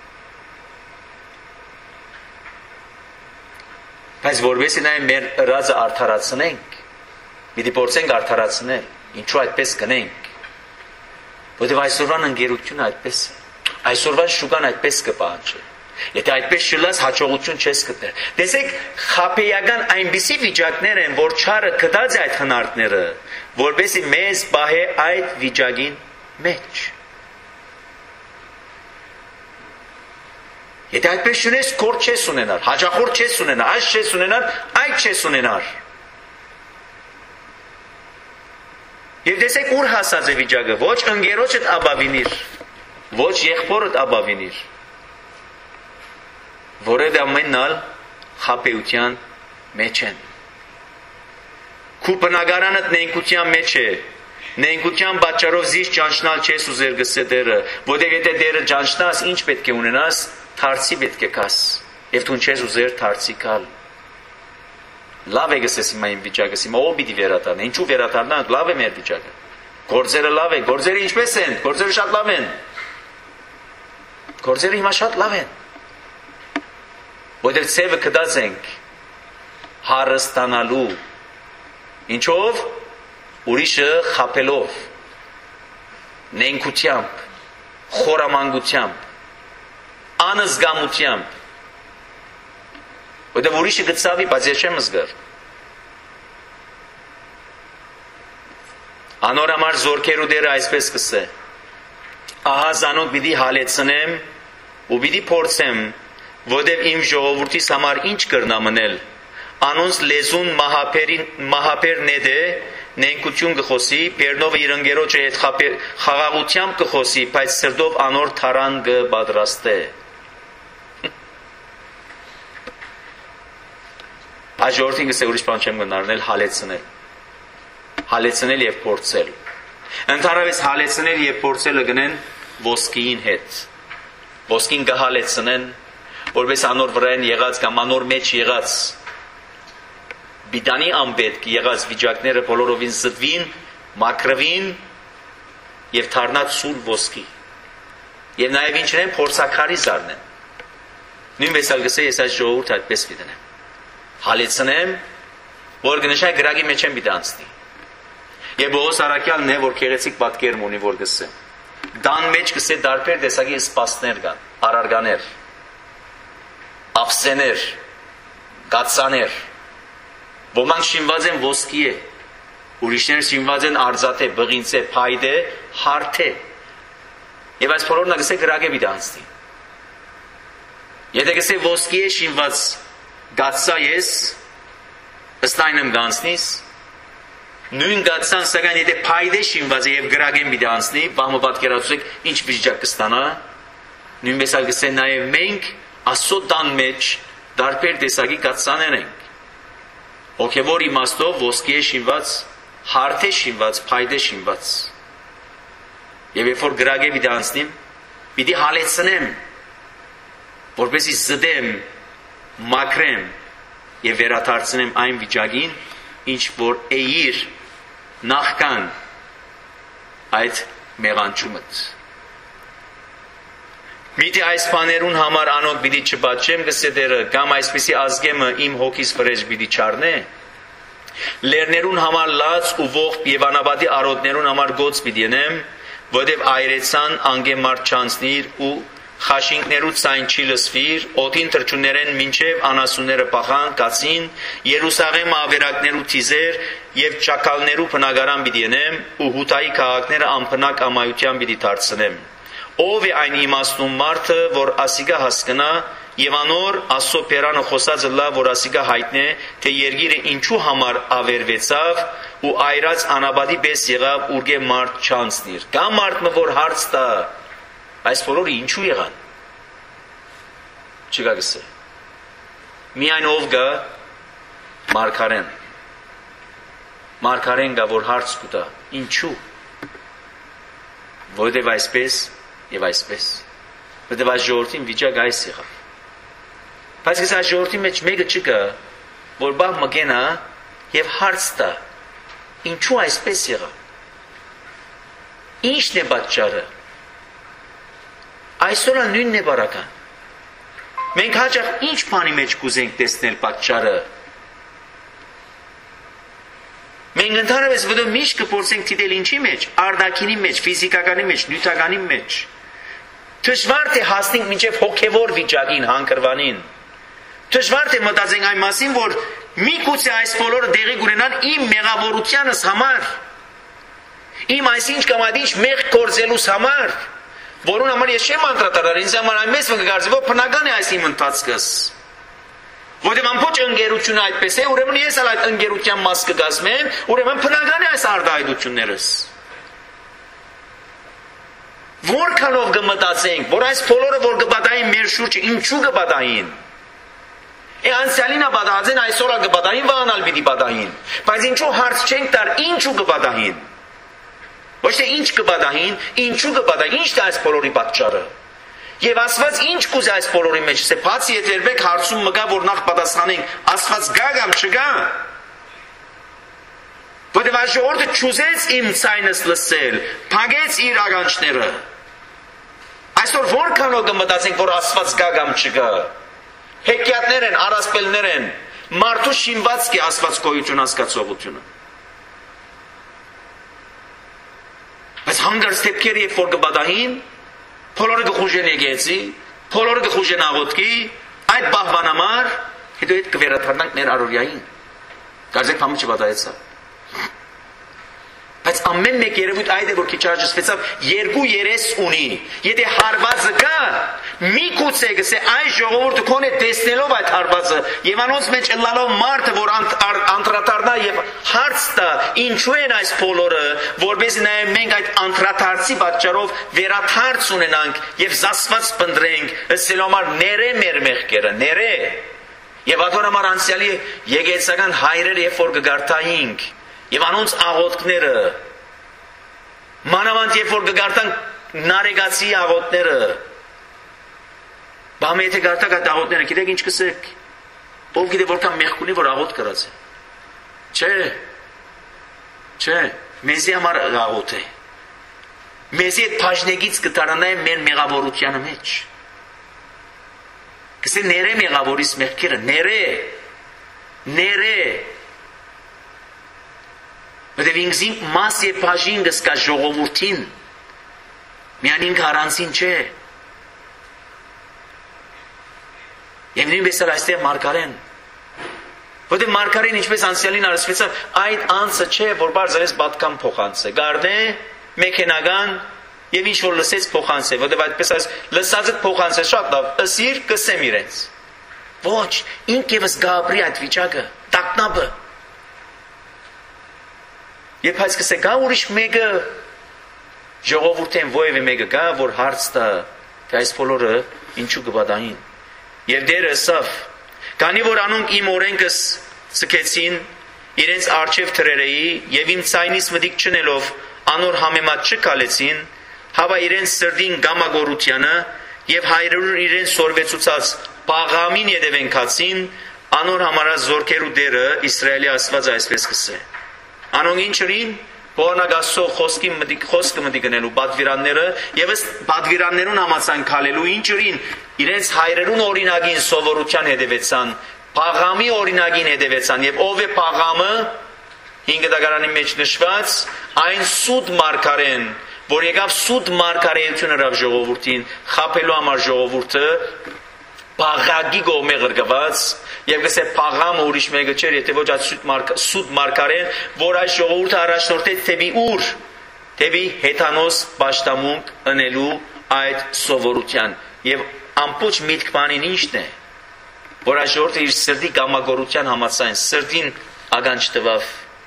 բայց որովհետեւ նաեւ մեր ըրածը արդարացնենք պիտի փորձենք արդարացնել ինչու այդպես կնենք որովհետեւ այսօրվան ընկերությունը այդպես է այսօրվան շուկան այդպես կպահանջի եթե այդպես չլաս հաջողություն չես գտներ տեսեք խապեական այնպիսի վիճակներ են որ չարը կդած է այդ հնարքները որովհետեւ մեզ բահե այդ վիճակին մեջ եթե այդպես չունես կոր չես ունենար հաջախորդ չես ունենար այս չես ունենար այդ չես ունենար Եվ տեսեք ուր հասած է վիճակը, ոչ ընկերոջդ ապավինիր, ոչ եղբորդ ապավինիր, որովհետև ամենալ խաբեության մեջ են։ Քու բնակարանդ նենգության մեջ է, նենգության պատճառով զիշ ճանչնալ չես ուզեր գսե դերը, որտեղ եթե դերը ճանչնաս, ինչ պետք է ունենաս, թարցի պետք է կաս, և թուն չես ուզեր թարցի կալ։ Լավ է գսես հիմա իմ վիճակս, հիմա ով պիտի վերադառնա, ինչու վերադառնանք, լավ է մեր վիճակը, գործերը լավ են, գործերը ինչպես են, գործերը շատ լավ են, գործերը հիմա շատ լավ են, որտեղ ցևը կդած ենք հարստանալու, ինչով, ուրիշը խաբելով, նենգությամբ, խորամանկությամբ, անզգամությամբ, որտեղ ուրիշը գծավի, բայց ես չեմ զգար։ Անոր համար զորքերու դերը այսպես կսե, ահա զանոք պիտի հալեցնեմ ու պիտի փորձեմ, որտեղ իմ ժողովրդիս համար ինչ կրնա մնել, անոնց լեզուն մահապեր նեդե, նենգություն կխոսի, պերնովը իր ընկերոջը հետ խաղաղությամբ կխոսի, բայց սրտով անոր թարան կպատրաստե։ Այս ժողովրդին գսե ուրիշ բան չեմ գնարնել, հալեցնել և փորձել։ Ընդհանրապես հալեցնել և փորձելը գնեն ոսկիին հետ։ Ոսկին կհալեցնեն, որպես անոր վրայեն եղած կամ անոր մեջ եղած բիդանի անպետք եղած վիճակները բոլորովին զտվին, մաքրվին և թարնած սուր ոսկի։ Եվ նաև ինչն են փորձաքարի զարնեն։ Նույնպես ալ գսե ես այս ժողովուրդ այդպես պիտենեմ։ Հալեցնեմ, որ գնշայ գրագի մեջ եմ պիտի անցնի։ Եվ Պողոս առաքյալն է, որ քեղեցիկ պատկերում ունի, որ գսե։ Դան մեջ գսե դարբեր տեսակի սպասներ կան, արարգաներ, ափսեներ, կացաներ, ոմանք շինված են ոսկի է, ուրիշներ շինված են արձատ է, բղինց է, փայդ է, հարթ է։ Եվ այս բոլորն գսե գրագի պիտի անցնի։ Եթե գսե ոսկի է շինված գացա ես, ըստ այն եմ գանցնիս, նույն գացան սակայն եթե փայդ է շինված է և գրագեն պիտի անցնի, բահմը պատկերացրեք ինչ վիճակ կստանա, նույնպես ալ գսե նաև մենք Աստծո տան մեջ դարբեր տեսակի գացաներ ենք։ Հոգևոր իմաստով ոսկի է շինված, հարթ է շինված, փայդ է շինված։ Եվ երբ որ գրագե պիտի անցնիմ, պիտի հալեցնեմ, որպեսզի զդեմ, մաքրեմ և վերադարձնեմ այն վիճակին, ինչ որ էիր նախքան այդ մեղանչումդ։ Միթե այս բաներուն համար անոնք պիտի չպատժեմ գսե դերը, կամ այսպիսի ազգեմը իմ հոգիս վրեժ պիտի չառնե, լերներուն համար լաց ու ողբ և անապատի արոտներուն համար գոց պիտի ենեմ, որտև այրեցան անգեմարդ չանցնիր ու խաշինքներու ցայն չի լսվիր, օդին թրջուններեն մինչև անասունները պախան, կացին, Երուսաղեմ ավերակներու թիզեր և ճակալներու բնակարան պիտի ենեմ ու հութայի քաղաքները անփնակ ամայության պիտի դարձնեմ։ Ով է այն իմաստուն մարդը, որ ասիգա հասկնա եւ անոր Աստծո բերանը խոսածը լավ, որ ասիգա հայտնե, թե երգիրը ինչու համար ավերվեցավ ու այրած անաբադի պես եղավ ուրգե մարդ չանցնիր։ Կա մարդը, որ հարց տա, այս բոլորը ինչու եղան։ Չկա գսե։ Միայն ով գա մարգարեն։ Մարգարեն գա, որ հարց կուտա, ինչու։ Որովհետև այսպես եւ այսպես։ Որովհետև այս ժողովրդին վիճակ այս եղավ։ Բայց այս ժողովրդի մեջ մեկը չկա, որ բա մգենա եւ հարց տա, ինչու այսպես եղավ։ Ինչն է պատճառը։ Այսօր նույնն է բարական։ Մենք հաճախ ինչ բանի մեջ կուզենք տեսնել պատճառը։ Մենք ընդհանրապես որը միշտ կփորձենք դիտել ինչի մեջ, արտաքինի մեջ, ֆիզիկականի մեջ, նյութականի մեջ։ Դժվար է հասնենք մինչև հոգևոր վիճակին, հանգրվանին։ Դժվար է մտածենք այն մասին, որ միգուցե այս բոլորը դեղի կունենան իմ մեղավորությանս համար, իմ այսինչ կամ այդինչ մեղք գործելուս համար, որուն համար ես չեմ անդրադառնալ, ինձ համար այն մեծ կգարձի, որ բնական է այս իմ ընթացքս։ Որտեղ ամբողջ ընկերությունը այդպես է, ուրեմն ես էլ այդ ընկերության մաս կգազմեմ, ուրեմն բնական է այս արտահայտություններս։ Որքանով կմտածենք, որ այս բոլորը որ կբադային մեր շուրջը, ինչու կբադային։ Անցյալին բադահին, այսօր կբադային, վաղանալ պիտի բադային։ Բայց ինչու հարց չենք տար, ինչու կբադային։ Ոչ թե ինչ կբադային, ինչու կբադային, ինչ է այս բոլորի պատճառը։ Եվ Աստված ինչ կուզի այս բոլորի մեջ, է բացի եթե երբեք հարցում մգա, որ նախ պատասխանենք, Աստված գա կամ չգա։ Որտեղ այս ժողովուրդը չուզեց իմ ցայնս լսել, փակեց իր ականջները։ Այսօր որքանով կմտածենք, որ Աստված գա կամ չգա։ Հեքիաթներ են, առասպելներ են, մարդու շինվածք է Աստված գոյություն հասկացողությունը։ Բայց հանգարց դեպքերը երբ որ կբադային, բոլորը կխուժեն եկեղեցի, բոլորը կխուժեն աղոթքի, այդ բահման համար, հետո այդ կվերադառնանք մեր առօրյային։ Կարծեք բամը չբադայեցա։ Բայց ամեն մեկ երևույթ այդ է որ քիչ աճեցվեցավ երկու երես ունի։ Եթե հարվածը կա, միգուցե գսե այս ժողովուրդը կոնե տեսնելով այդ հարվածը եւ անոնց մեջ ըլլալով մարդը որ անդրադառնա եւ հարց տա ինչու են այս բոլորը, որովհետեւ նաեւ մենք այդ անդրադարձի պատճառով վերաթարց ունենանք եւ զասված պնդրենք, ըստ համար ները մեր մեղքերը, ները։ Եվ ադոր համար անցյալի եկեղեցական հայրերը երբ որ կգարտայինք Եվ անոնց աղոթքները, մանավանդ երբ որ կգարտանք նարեգացի աղոթները, բամը եթե գարտակ այդ աղոթները, գիտեք ինչ կսեք, ով գիտե որքան մեղք ունի, որ աղոթ կրած է, չէ, մեզի համար աղոթ է, մեզի այդ բաժնեգից կտարանայ մեր մեղավորությանը մեջ, կսե ները մեղավորիս մեղքերը, ները, Որտեղ ինքզին մաս եւ բաժին կսկա ժողովրդին միայն ինքը առանցին չէ եւ նույնպես էլ այստեղ մարգարեն որտեղ մարգարեն ինչպես անցյալին արսվեցավ այդ անձը չէ որ բարձրես պատկան փոխանց է գարնե մեքենական եւ ինչ որ լսեց փոխանց է որտեղ այդպես այս լսածը փոխանց է շատ լավ ըսիր կսեմ իրենց ոչ ինք եւս գաբրի այդ վիճակը տակնապը Եվ այս կսե գա ուրիշ մեկը ժողովուրդեն ովևէ մեկը գա, որ հարց տա, թե այս բոլորը ինչու կբադային։ Եվ դերը ասավ, քանի որ անոնք իմ օրենքս ցկեցին, իրենց արչև թրերեի եւ իմ ցայնից մտիկ չնելով անոր համեմատ չկալեցին, հավա իրենց սրդին գամագորությանը եւ հայրերուն իրենց սորվեցուցած պաղամին յետևենքացին, անոր համարած զորքերու դերը Իսրայելի Աստված այսպես կսե։ Անոնք ինչրին Բողանագասո խոսքը մտի գնելու բադվիրանները եւ ըստ բադվիրաններուն համացան քալելու ինչրին իրենց հայրերուն օրինագին սովորության հետևեցան Պաղամի օրինագին հետևեցան եւ ով է Պաղամը 5 դագարանի մեջ նշված այն սուտ մարգարեն որ եկավ սուտ մարգարեությունը ռավ ժողովրդին խապելու համար ժողովուրդը Պաղագի գոմե գրգված Եվ գսե պաղամը ուրիշ մեկը չէր, եթե ոչ այդ սուտ մարգարեն, որ այս ժողովուրդը առաջնորդեց թեպի ուր, թեպի հեթանոս պաշտամունք ընելու այդ սովորության։ Եվ ամբողջ միտք բանին ինչն է, որ այս ժողովուրդը իր սրդի գամագորության համաձայն, սրդին ականջ տվավ,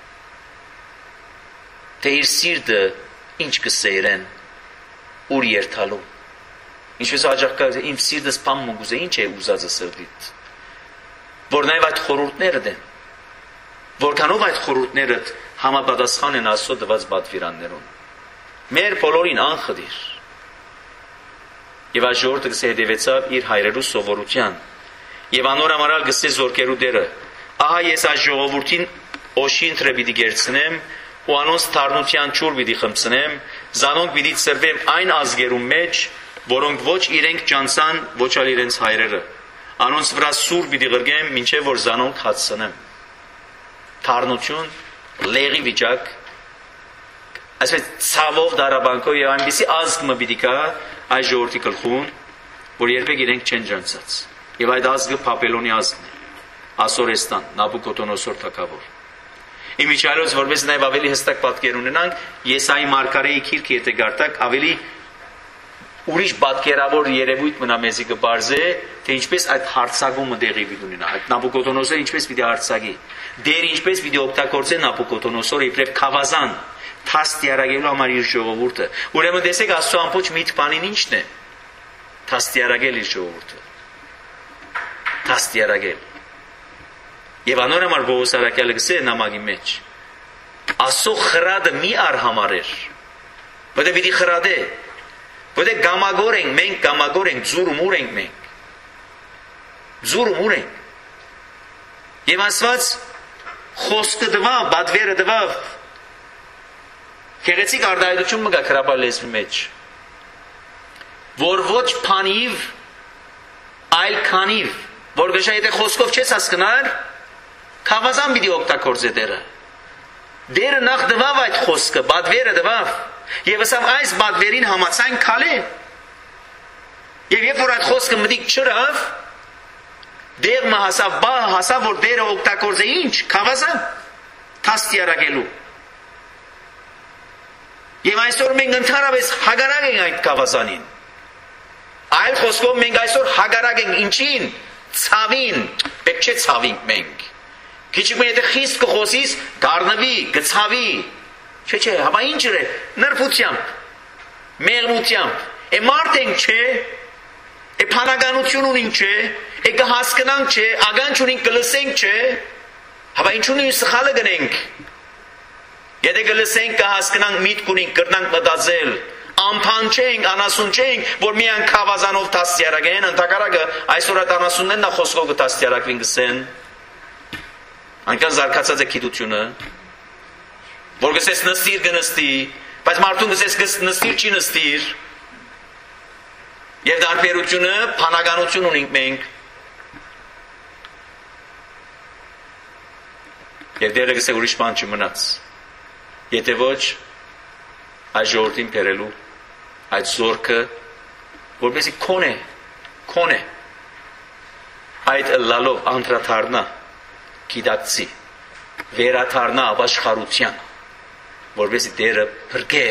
թե իր սիրտը ինչ կսե իրեն, ուր երթալու։ Ինչպես աջակա իմ սիրտս պամում գուզե, ինչ է ուզածը սրդիտ։ Որ նաև այդ խորհուրդները դեն, որքանով այդ խորհուրդները համապատասխան են Աստծո տված պատվիրաններուն, մեր բոլորին անխդիր, և այդ ժողովուրդը գսե հետևեցավ իր հայրերու սովորության, և անոր համարալ գսե զորքերու դերը, ահա ես այս ժողովուրդին օշին թրե պիտի գերցնեմ, ու անոնց թարնության չուր պիտի խմցնեմ, զանոնք պիտի ծրվեմ այն ազգերու մեջ, որոնք ոչ իրենք ճանցան, ոչ ալ իրենց հայրերը, Անոնց վրա սուր պիտի գրգեմ, մինչև որ զանոնք հացնեմ։ Թարնություն, լեղի վիճակ, այսպես ցավով դարաբանկով եւ այնպիսի ազգը պիտի կա այս ժողովրդի գլխուն, որ երբեք իրենք չեն ջանցած։ Եվ այդ ազգը Բաբելոնի ազգն է։ Ասորեստան, Նաբուկոդոնոսոր թագավոր։ Իմիջիայլոց որպես նաեւ ավելի հստակ պատկեր ունենանք, Եսայի մարգարեի քիրքը եթե գարտակ ավելի ուրիշ պատկերավոր երևույթ մնա մեզի կբարձե, թե ինչպես այդ հարցակումը տեղի ունենա։ Այդ Նաբուկոդոնոսորը ինչպես պիտի հարցակի։ Դեր ինչպես պիտի օգտագործե Նաբուկոդոնոսորը իբրև խավազան թաստիարակելու համար իր ժողովուրդը։ Ուրեմն տեսեք Աստծո ամբողջ միտքանին ինչն է։ Թաստիարակել իր ժողովուրդը։ Թաստիարակել։ Եվ անոր համար Պողոս առաքյալը գսե նամակի մեջ։ Աստծո խրադը մի արհամարեր։ Որտե պիտի խրադե։ Որտե գամագոր ենք, մենք գամագոր ենք, ձուրմուր ենք մենք։ Ձուրմուր ենք։ Եվ Աստված խոսքը դվավ, բադվերը դվավ։ Գեղեցիկ արտահայտություն մգա քրապա լեզվի մեջ։ Որ ոչ փանիվ, այլ քանիվ, որ գշա եթե խոսքով չես հասկնար, խավազան պիտի օգտագործե դերը։ Դերը նախ դվավ այդ խոսքը, բադվերը դվավ։ Եվ ասավ այս բադվերին համացայն քալե։ Եվ երբ որ այդ խոսքը մտիկ չրավ, դերմը հասավ որ դերը օգտագործե ինչ, խավազան, թաստիարակելու։ Եվ այսօր մենք ընդհանրապես հագարակ ենք այդ խավազանին։ Այլ խոսքով մենք այսօր հագարակ ենք ինչին, ցավին, պետք չէ ցավինք մենք։ Քիչիկ մենք եթե խիստ կխոսիս, գառնվի, գցավի։ Չէ, հապա ինչ է, նրբությամբ, մեղմությամբ, մարդ ենք չէ, փանականություն ունենք չէ, կհասկնանք չէ, ագանջ ունենք կլսենք չէ, հապա ինչ ունենք սխալը գնենք։ Եթե կլսենք կհասկնանք միտք ունենք, կրնանք մտածել, ամփան չենք, անասուն չենք, որ միան խավազանով թաստիարակեն, ընդհակառակը այսօր այդ անասուններն խոսքով կթաստիարակվին գսեն։ Այնքան զարգացած է գիտությունը, որ գսես նստիր կնստի, բայց մարդուն գսես նստիր չի նստիր։ Եվ դարբերությունը փանականություն ունենք մենք։ Եվ դերը գսե ուրիշ բան չմնաց։ Եթե ոչ այդ ժողովրդին բերելու այդ զորքը, որպեսզի քոնե այդ լալով անդրադառնա գիտակցի, վերադառնա ապաշխարության, որպեսզի դերը փրկե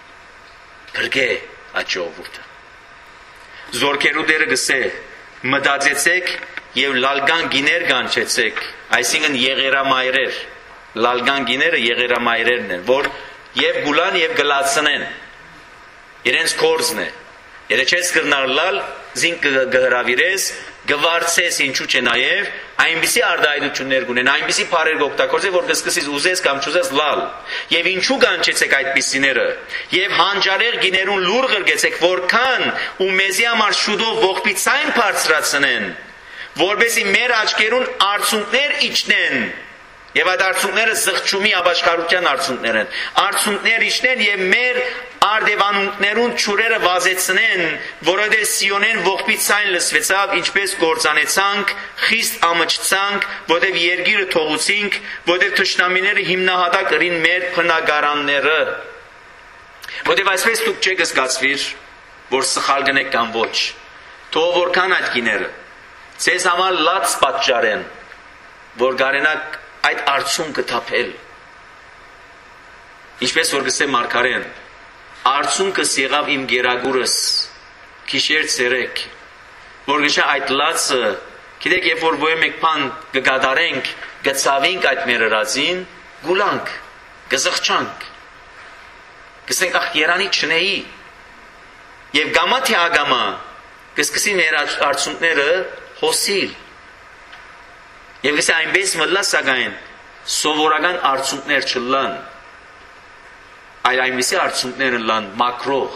այդ ժողովուրդը։ Զորքերու դերը գսե մտածեցեք եւ լալգան գիներ կանչեցեք, այսինքն եղերամայրեր, լալգան գիները եղերամայրերն են, որ եւ գուլան եւ գլացնեն, իրենց կորզն է, եթե չես կրնար լալ, զին կհրավիրես, գվարցես ինչու չէ նաև, այնպիսի արտահայտություններ կունեն, այնպիսի բառեր կօգտագործես, որ կսկսես ուզես կամ չուզես լալ։ Եվ ինչու կանչեցեք այդպիսիները, եւ հանճարեղ գիներուն լուր ղրգեցեք, որքան ու մեզի համար շուտով ողբիցային բարձրացնեն, որպեսզի մեր աչքերուն արցունքներ իջնեն, եւ այդ արցունքները զղջումի ապաշխարության արցունքներ են, արցունքներ իջնեն եւ մեր արդևանունքներուն ճուրերը վազեցնեն, որովհետև Սիոնեն ողբիցային լսվեցավ, ինչպես կործանեցանք, խիստ ամճցանք, որովհետև երկիրը թողուցինք, որովհետև թշնամիները հիմնահատակ ըրին մեր փնագարանները։ Որովհետև այսպես դուք չեք զգացվիր, որ սխալ գնեք կամ ոչ։ Թող որքան այդ գիները ձեզ համար լաց պատճառեն, որ գարենակ այդ արցունքը թափել։ Ինչպես որ գսե Մարգարեն, արցունքս եղավ իմ գերագուրս, գիշեր ցերեկ, որ գշա այդ լացը, գիտեք, երբ որ ոյ մեկ բան կգադարենք, գծավենք այդ մեր հրազին, գուլանք, գզղճանք, գսենք ախ երանի չնեի, եւ գամա թե ագամա, կսկսի մեր արցունքները հոսիլ, եւ գսե այնպես մլա սակայն, սովորական արցունքներ չլան, այլ այնպիսի արցունքները լան մակրող,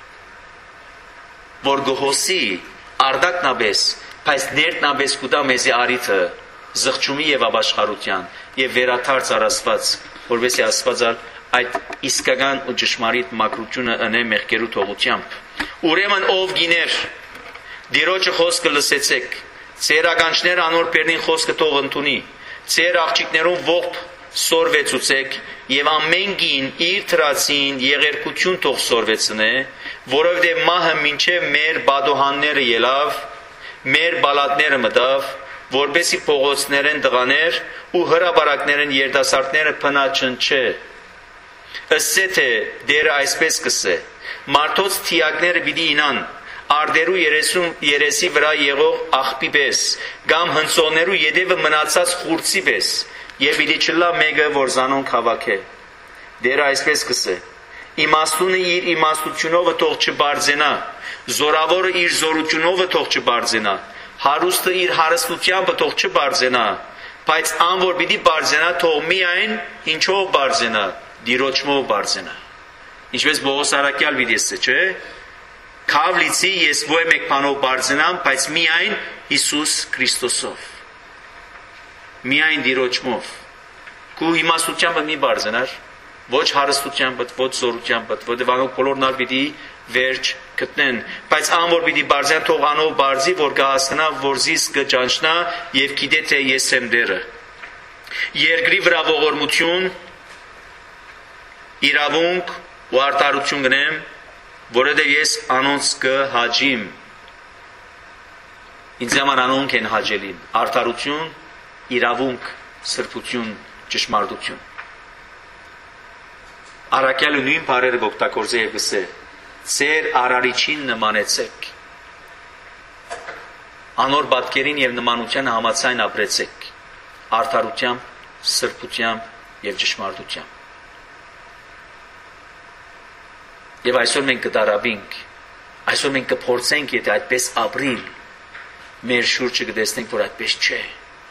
որ գհոսի արդակնաբես, բայց ներտնաբես կուտա մեզի արիթը, զղջումի եւ ապաշխարության եւ վերաթարց առասված, որովհետեւ Աստվածը այդ իսկական ու ճշմարիտ մակրությունը ընե մեղքերու թողությամբ։ Ուրեմն ով գիներ, Տիրոջը խոսքը լսեցեք, ձեր ականջները անոր բերնին խոսքը թող ընդունի, ձեր աղջիկներուն ողբ սորվեցուցեք եւ ամենքին իր թրացին եղերկություն թող սորվեցնե, որովհետեւ մահը մինչեւ մեր բադոհանները ելավ, մեր բալատները մտավ, որբեսի փողոցներեն տղաներ ու հրաբարակներեն երիտասարդները փնաչնչե։ Ըսե թե դերը այսպես կսե. մարդոց թիակները պիտի ինան արդերու երեսի վրա եղող աղբի պես կամ հնցողներու ետևը մնացած խուրցի պես եւ պիտի չլա մեկը որ զանոնք հավաքե դերը այսպես կսե իմաստունը իր իմաստությունովը թող չբարձենա զորավորը իր զորությունովը թող չբարձենա հարուստը իր հարստությամբ թող չբարձենա բայց ան որ պիտի բարձենա թող միայն ինչով բարձենա դիրոճմով բարձենա ինչպես Պողոս Արաքյալ պիտի ասե չէ Քավ լիցի ես ոչ մեկ բանով բարձենամ բայց միայն Հիսուս Քրիստոսով միայն դիրոճմով քու իմաստությամբ մի բարձենար ոչ հարստությամբ ոչ զորությամբ որտեղ անոնք բոլորն ալ պիտի վերջ գտնեն բայց ան որ պիտի բարձեն թող անով բարձի որ կհասնա որ զիս կճանչնա եւ գիտե թե ես եմ դերը երկրի վրա ողորմություն իրավունք ու արտարություն գնեմ որովհետև ես անոնց կհաջիմ ինձ համար անոնք են հաջելին արտարություն իրավունք սրբություն ճշմարտություն Արաքյալը նույն բառերը օգտագործե եւ գսե ծեր արարիչին նմանեցեք անոր պատկերին եւ նմանությանը համաձայն ապրեցեք արդարությամբ սրբությամբ եւ ճշմարտությամբ Եվ այսօր մենք կդարաբինք, այսօր մենք կփորձենք, եթե այդպես ապրիլ, մեր շուրջը կտեսնենք, որ այդպես չէ։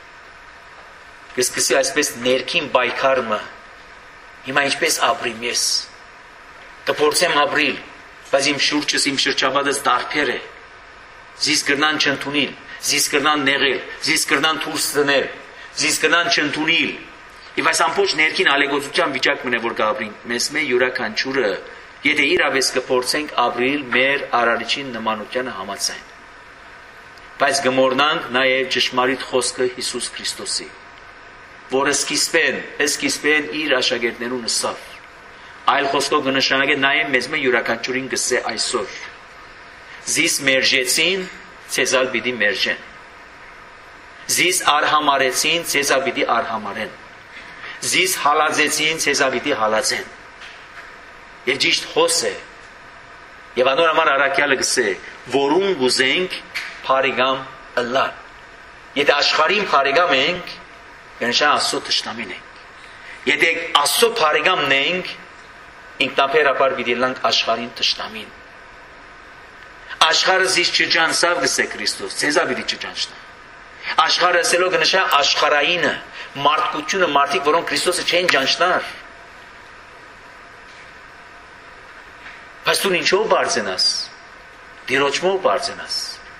Կսկսի այսպես ներքին պայքարը, հիմա ինչպես ապրիմ ես, կփորձեմ ապրիլ, բայց իմ շուրջս, իմ շրջապատս դարբեր է, զիս կրնան չընդունիլ, զիս կրնան նեղել, զիս կրնան դուրս դնել, զիս կրնան չընդունիլ, եւ այս ամբողջ ներքին ալեգոծության վիճակն է, որ կապրինք, մեզ մե յուրաքանչյուրը Եթե իրավես կփորձենք ապրիլ մեր արարիչին նմանությանը համաձայն։ Բայց գմորնանք նաև ճշմարիտ խոսքը Հիսուս Քրիստոսի, որը սկիզբեն իր աշակերտներուն ըսավ։ Այլ խոսքով կնշանակե նաև մեզ մե յուրաքանչյուրին գսե այսօր։ Զիս մերժեցին, ցեզալ պիտի մերժեն։ Զիս արհամարեցին, ցեզալ պիտի արհամարեն։ Զիս հալածեցին, ցեզալ պիտի հալածեն։ Եվ ճիշտ խոս է Եվ անոր համար Արաքյալը գսե Որուն գուզենք փարիգամ ըլլան Եթե աշխարհին փարիգամ ենք Ենշան Աստծո թշնամին ենք Եթե Աստծո փարիգամն ենք Ինքնաբերաբար պիտի լանք աշխարհին թշնամին Աշխարհը զիս չջանցավ գսե Քրիստոս Ցեզա պիտի չջանցնա Աշխարհը ասելով կնշա աշխարհայինը Մարդկությունը մարդիկ որոնք Քրիստոսը չեն ջանցնար Բայց դու ինչով բարձենաս, դիրոճմով բարձենաս,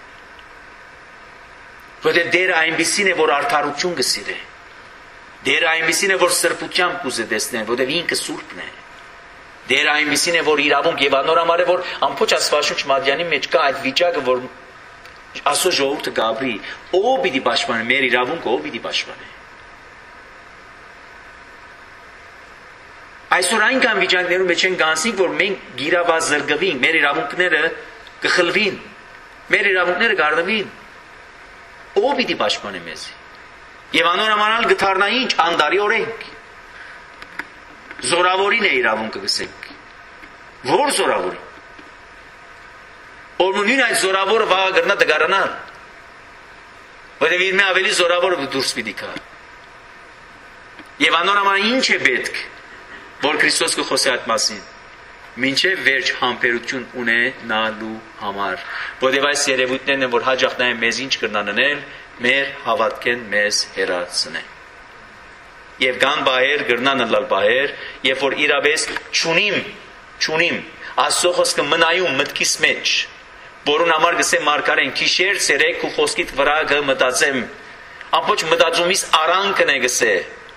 որտեղ դերը այնպիսին է, որ արդարություն կսիրե, դերը այնպիսին է, որ սրբությամբ կուզե տեսնեն, որտեղ ինքը սուրբն է, դերը այնպիսին է, որ իրավունք եւ անոր համար է, որ ամբողջ Աստվածաշունչ Մատյանի մեջ կա այդ վիճակը, որ Աստծո ժողովուրդը գաբրի, ով պիտի պաշտպանի, մեր իրավունքը ով պիտի պաշտպանի Այսօր այնքան վիճակներում մեջ են գանցնենք, որ մենք գիրավազրգվենք, մեր իրավունքները կխլվին, մեր իրավունքները կառնվին։ Ով պիտի պաշտպանի մեզ։ Եվ անոր համար գթառնա ինչ անդարի օրենք։ Զորավորին է իրավունքը գսենք։ Որ զորավորի։ Որ նույն այդ զորավորը վաղը գրնա դգարանալ։ Որտեղ իր մի ավելի զորավորը դուրս պիտի գա։ Եվ անոր համար ինչ է պետք որ Քրիստոս կխոսի այդ մասին, մինչև վերջ համբերություն ունենալու համար, որտեղ այս երևույթներն են, որ հաջող նայեն մեզ ինչ կրնան անել, մեր հավատքեն մեզ հեռացնեն։ Եվ կան բահեր, կրնան ըլլալ բահեր, երբ որ իրավես չունիմ, Աստծո խոսքը մնայում մտքիս մեջ, որուն համար գսե մարգարեն, քիշեր ցերեկ ու խոսքիդ վրա կմտածեմ, ամբողջ մտածումիս արանքն է գսե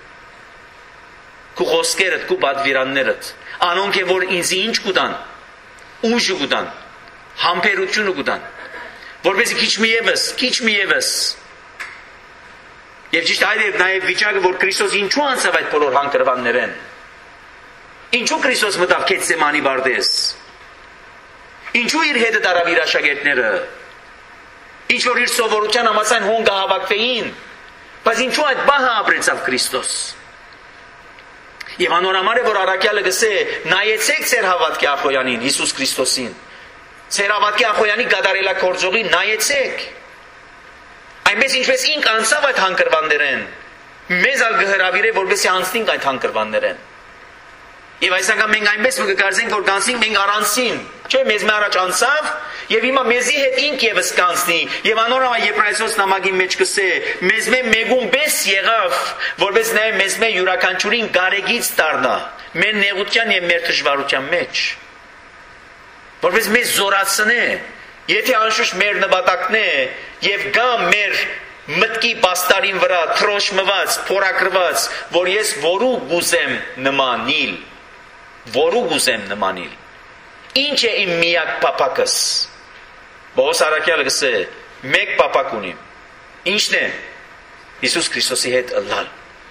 Քու խոսքերդ, քու պատվիրաններդ, անոնք է որ ինձ ինչ կուտան, ուժ կուտան, համբերությունը կուտան, որպեսզի քիչ մի ևս, Եվ ճիշտ այդ է նաև վիճակը, որ Քրիստոս ինչու անցավ այդ բոլոր հանգրվաններեն, ինչու Քրիստոս մտավ Գեթսեմանի բարդես, ինչու իր հետը տարավ իր աշակերտները, ինչ որ իր սովորության համաձայն հոնգը հավաքվեին, բայց ինչու այդ բահը ապրեցավ Քրիստոս Եվ անորամար է որ առաքյալը գսե նայեցեք ձեր հավատքի ախոյանին Հիսուս Քրիստոսին, ձեր հավատքի ախոյանի գադարելակորձողին նայեցեք, այնպես ինչպես ինք անցավ այդ հանգրվաններեն, մեզ ալ գհրավիրե որպեսզի անցնենք այդ հանգրվաններեն։ Եվ այս անգամ մենք այնպես կկարծենք որ կանցնենք մենք առանցին, չէ, մեզ մե առաջ անցավ եւ հիմա մեզի հետ ինք եւս կանցնի եւ անորոք Եբրայեցոս նամակի մեջ կսե մեզ մե մեգուն բես եղավ որպես նաեւ մեզ մե յուրաքանչյուրին գարեգից դառնա մեր նեղության եւ մեր դժվարության մեջ որպես մեզ զորացնե եթե անշուշտ մեր նպատակն է եւ գա մեր մտքի պաստարին վրա թրոշմված փորակրված որ ես որու գուզեմ նմանիլ որու գուզեմ նմանիլ ինչ է իմ միակ պապակս Բողոս առաքյալը գսե մեկ պապակ ունիմ ինչն է Հիսուս Քրիստոսի հետ ըլլալ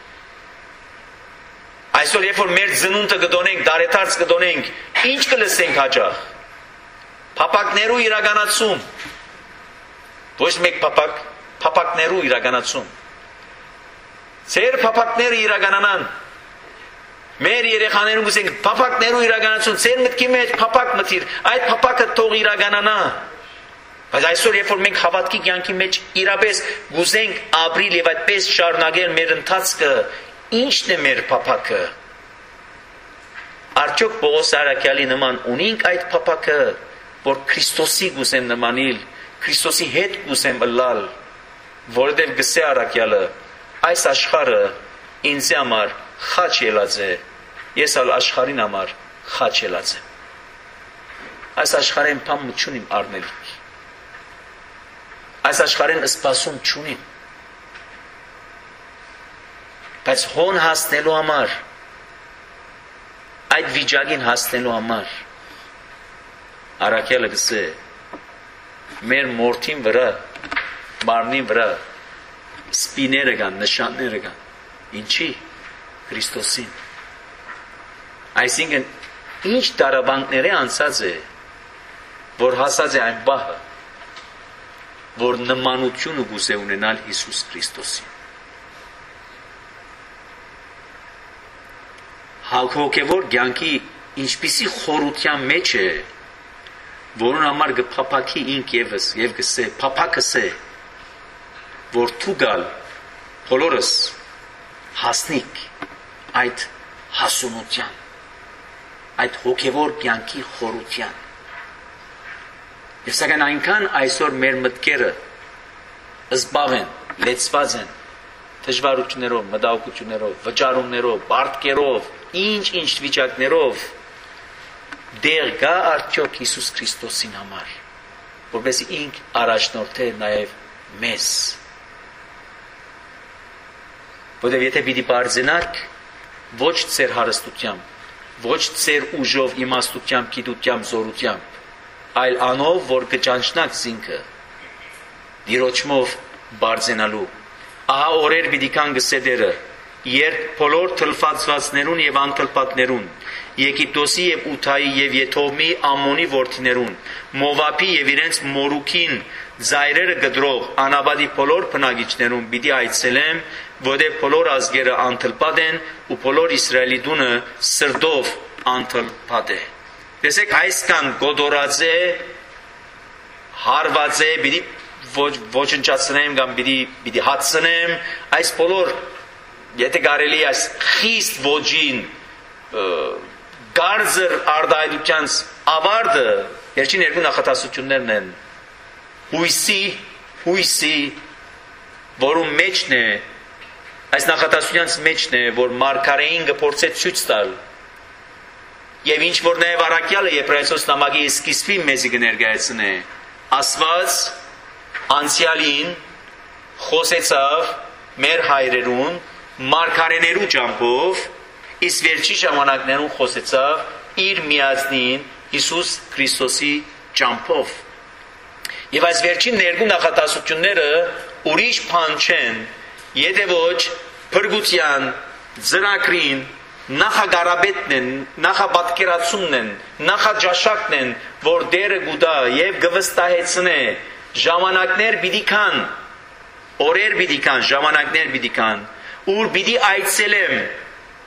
այսօր երբ որ մեր ծնունդը կդոնենք դարեթարց կդոնենք ինչ կլսենք հաջող պապակներու իրականացում ոչ մեկ պապակներու իրականացում ձեր պապակները իրականանան մեր երեխաներուն գուսենք պապակներու իրականացում ձեր մտքի մեջ պապակ մտիր այդ պապակը թող իրականանա բայց այսօր երբ որ մենք հավատքի կյանքի մեջ իրապես գուզենք ապրիլ եւ այդպես շարունակել մեր ընթացքը ինչն է մեր պապակը արդյոք Պողոս առաքյալի նման ունենք այդ պապակը որ Քրիստոսի գուզեմ նմանիլ Քրիստոսի հետ գուզեմ ըլլալ որովհետև գսե առաքյալը այս աշխարհը ինձ համար խաչ ելած է ես ալ աշխարհին համար խաչ ելած եմ այս աշխարհեն բան չունիմ առնելիք այս աշխարհեն սպասում չունիմ բայց հոն հասնելու համար այդ վիճակին հասնելու համար առաքյալը գսե մեր մորթին վրա մարմնին վրա սպիները կան նշանները կան ինչի Քրիստոսին այսինքն ինչ տարաբանքները անցած է որ հասած է այն բահը որ նմանությունը գուզե ունենալ Հիսուս Քրիստոսին հոգևոր կյանքի ինչպիսի խորության մեջ է որուն համար կփափակի ինք եւս եւ գսե փափակս է որ թուգալ բոլորս հասնիկ այդ հասունության այդ հոգևոր կյանքի խորության եւ սակայն այնքան այսօր մեր մտքերը զբաղ են լեցված են դժվարություններով մտահոգություններով վճարումներով բարդկերով ինչ վիճակներով դեր գա արդյոք Հիսուս Քրիստոսին համար որպեսզի ինք առաջնորդե նաև մեզ որտեղ եթե պիտի բարձենաք ոչ ձեր հարստությամբ ոչ ձեր ուժով իմաստությամբ գիտությամբ զորությամբ այլ անով որ կճանչնաք զինքը դիրոճմով բարձենալու ահա օրեր պիտի կան գսեդերը երբ բոլոր թլվածվածներուն եւ անթլպատներուն Եգիպտոսի եւ Ութայի եւ Եթովմի Ամոնի որդիներուն Մովաբի եւ իրենց մորուքին զայրերը գդրող անաբադի բոլոր բնակիչներուն պիտի այցելեմ որտեղ բոլոր ազգերը անթլպատ են ու բոլոր Իսրայելի դունը սրտով անթլպատ է տեսեք այսքան գոդորած է հարված է պիտի ոչնչացնեմ կամ պիտի հացնեմ այս բոլոր եթե կարելի այս խիստ ոչին գարձր արդայդությանց ավարդը երկին երկու նախատասություններն են հույսի որում մեջն է այս նախատասությունյանց մեջն է որ մարգարեին կփորձե ցույց տալ եւ ինչ որ նաեւ առաքյալը Եբրայեցոս նամակի սկիզբին մեզի կներկայացնե Աստված անցյալին խոսեցավ մեր հայրերուն մարգարեներու ճամփով իսկ վերջի ժամանակներուն խոսեցավ իր միածնին Հիսուս Քրիստոսի ճամփով եւ այս վերջին ներկու նախատասությունները ուրիշ բան չեն եթե ոչ փրկության ծրագրին նախագարաբետն են նախապատկերացումն են նախաճաշակն են որ դերը գուտա եւ գվստահեցնե ժամանակներ պիտի կան օրեր պիտի կան ժամանակներ պիտի կան ուր պիտի այցելեմ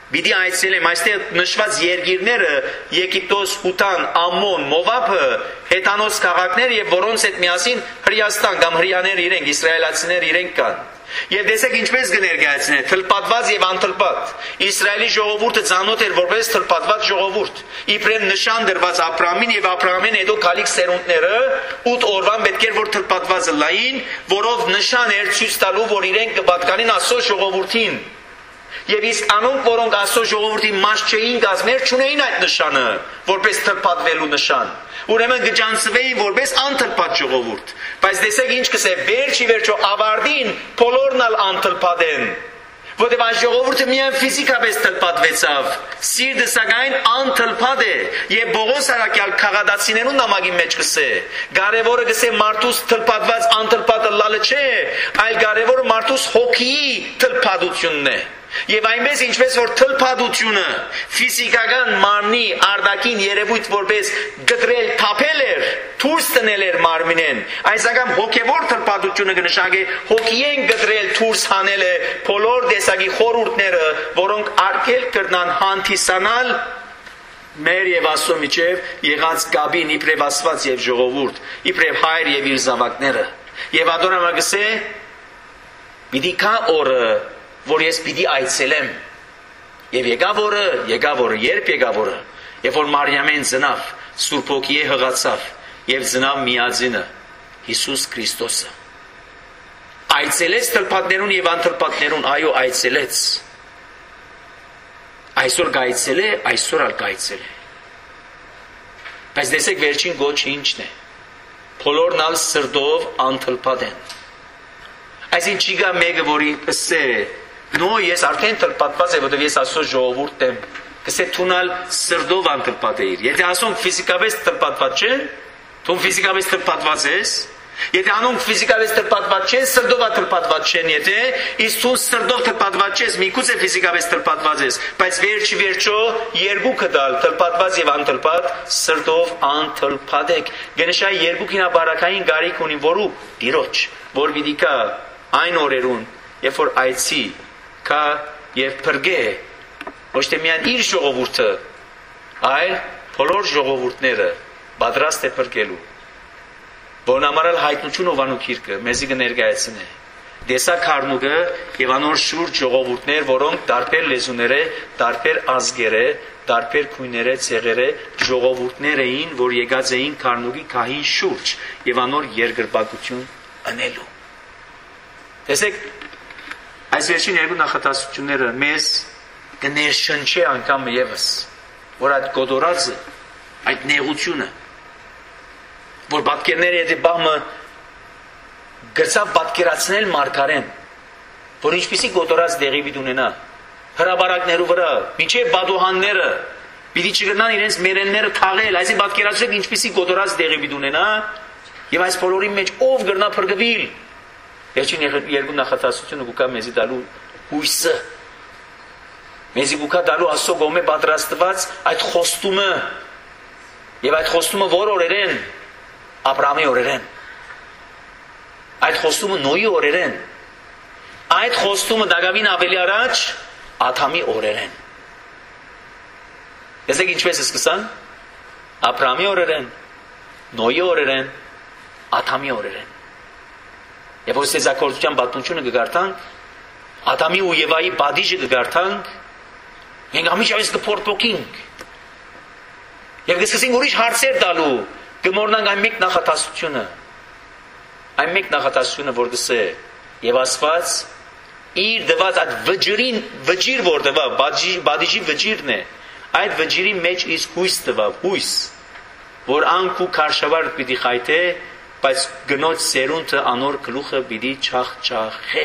Պիտի այցելեմ այստեղ նշված երկիրները Եգիպտոս, Հութան, Ամմոն, Մովափը, հեթանոց քաղաքներ եւ որոնց հետ միասին Հրեաստան կամ հրեաներ իրենք, իսրայելացիներ իրենք կան։ Եվ տեսեք ինչպես կներկայացնեն թլպատված եւ անթլպատ։ Իսրայելի ժողովուրդը ցանոթ էր որպես թլպատված ժողովուրդ։ Իբրեն նշան դրված Աբրահամին եւ Աբրահամին հետո քալիք սերունդները 8 օրվան պետք էր որ թլպատվածը լային, որով նշան էր ցույց տալու որ իրենք կպատկանին Աստծո ժողովրդին։ Եվ իսկ անոնք, որոնք Աստծո ժողովրդի մաս չէին կազմեր, չունեին այդ նշանը, որպես թլպատվելու նշան։ Ուրեմն գճանցվեին որպես անթլպատ ժողովուրդ։ Բայց տեսեք ինչ կսե, վերջի վերջո ավարտին բոլորն ալ անթլպատ են։ Որտեղ այս ժողովուրդը միայն ֆիզիկապես թլպատվեցավ, սիրտը սակայն անթլպատ է։ Եվ Բողոս Արաքյալ քաղաքացիներուն նամակի մեջ կսե, կարևորը կսե մարդուս թլպատված անթլպատը լալը չէ, այլ կարևորը մարդուս հոգիի թլպատությունն է։ Եվ այնպես ինչպես որ թլպատությունը ֆիզիկական մարմնի արտաքին երևույթ որպես գտրել թափել էր, դուրս տնել էր մարմինեն, այսինքն հոգևոր թլպատությունը կնշանակի հոգիեն գտրել դուրս հանել է բոլոր տեսակի խորհուրդները, որոնք արգել կրնան հանդիսանալ մեր եւ Աստծո միջև եղած գաբին իբրև Աստված եւ ժողովուրդ, իբրև հայր եւ իր զավակները։ Եվ ադորամը գսե պիտի կա օրը որ ես պիտի այցելեմ։ Եվ եկավ օրը, երբ եկավ օրը, երբ որ Մարիամեն ծնավ, Սուրբ Հոգիի հղացավ եւ ծնավ միածինը Հիսուս Քրիստոսը։ Այցելեց թլպատներուն եւ անթլպատներուն, այո, այցելեց։ Այսօր գայցել է, այսօր ալ գայցել է։ Բայց տեսեք վերջին գոչը ինչն է։ Բոլորն ալ սրտով անթլպատ են։ Այսինքն չի գա մեկը որի ասե նո ես արդեն թլպատված եմ որովհետև ես Աստծո ժողովուրդ եմ կսե թունալ սրտով անթլպատ էիր եթե ասոնք ֆիզիկապես թլպատված չեն դու ֆիզիկապես թլպատված ես եթե անոնք ֆիզիկապես թլպատված չեն սրտով թլպատված չեն եթե իսկ դու սրտով թլպատված ես միգուցե ֆիզիկապես թլպատված ես բայց վերջի վերջո երկուքը դալ թլպատված եւ անթլպատ սրտով անթլպատ եք գնշա երկուքին բարակային գարիք ունի որու դիրոջ որ պիտի կա այն օրերուն երբ որ այցի կա եւ փրկե ոչ թե միայն իր ժողովուրդը այլ բոլոր ժողովուրդները պատրաստ է փրկելու որն ամառալ հայտնություն ովանու քիրքը մեզի կներկայացնե դեսակ հարնուկը եւ անոր շուրջ ժողովուրդներ որոնք տարբեր լեզուները տարբեր ազգերը տարբեր քույները ցեղերը ժողովուրդներ էին որ եկած էին քարնուկի քահին շուրջ եւ անոր երկրպագություն անելու տեսեք այս վերջին երկու նախատասությունները մեզ կներշնչի անգամ եւս որ այդ գոդորածը այդ նեղությունը որ պատկերները եթե բամը գծավ պատկերացնել մարգարեն որ ինչպիսի գոդորած դեղի պիտի ունենա հրաբարակներու վրա միջև բադուհանները պիտի չգնան իրենց մերենները թաղել այսի պատկերացրեք ինչպիսի գոդորած դեղի պիտի ունենա եւ այս բոլորի մեջ ով գրնա փրկվել Վերջին երկու նախատասությունը գուկա մեզի դալու հույսը մեզի գուկա դալու Աստծո կողմէ պատրաստված այդ խոստումը եւ այդ խոստումը որ օրեր են Աբրահամի օրեր են այդ խոստումը Նոյի օրեր են այդ խոստումը Դագավին ավելի առաջ Ադամի օրեր են Տեսեք ինչպես է սկսան Աբրահամի օրեր են Նոյի օրեր են Ադամի օրեր են Եվ որ սեզակորդության պատմությունը կգարտանք, Ադամի ու Եվայի բադիժը կգարտանք, մենք ամիջավես կփորձոքինք։ Եվ կսկսենք ուրիշ հարցեր տալու, կմոռնանք այն մեկ նախատասությունը։ Այն մեկ նախատասությունը, որ կսե, եւ Աստված իր դված այդ վճիր որ տվավ, բադիժի վճիրն է, այդ վճիրի մեջ իսկ հույս տվավ, հույս, որ անք ու քարշավար պիտի խայթե բայց գնոջ սերունդը անոր գլուխը պիտի չախչախե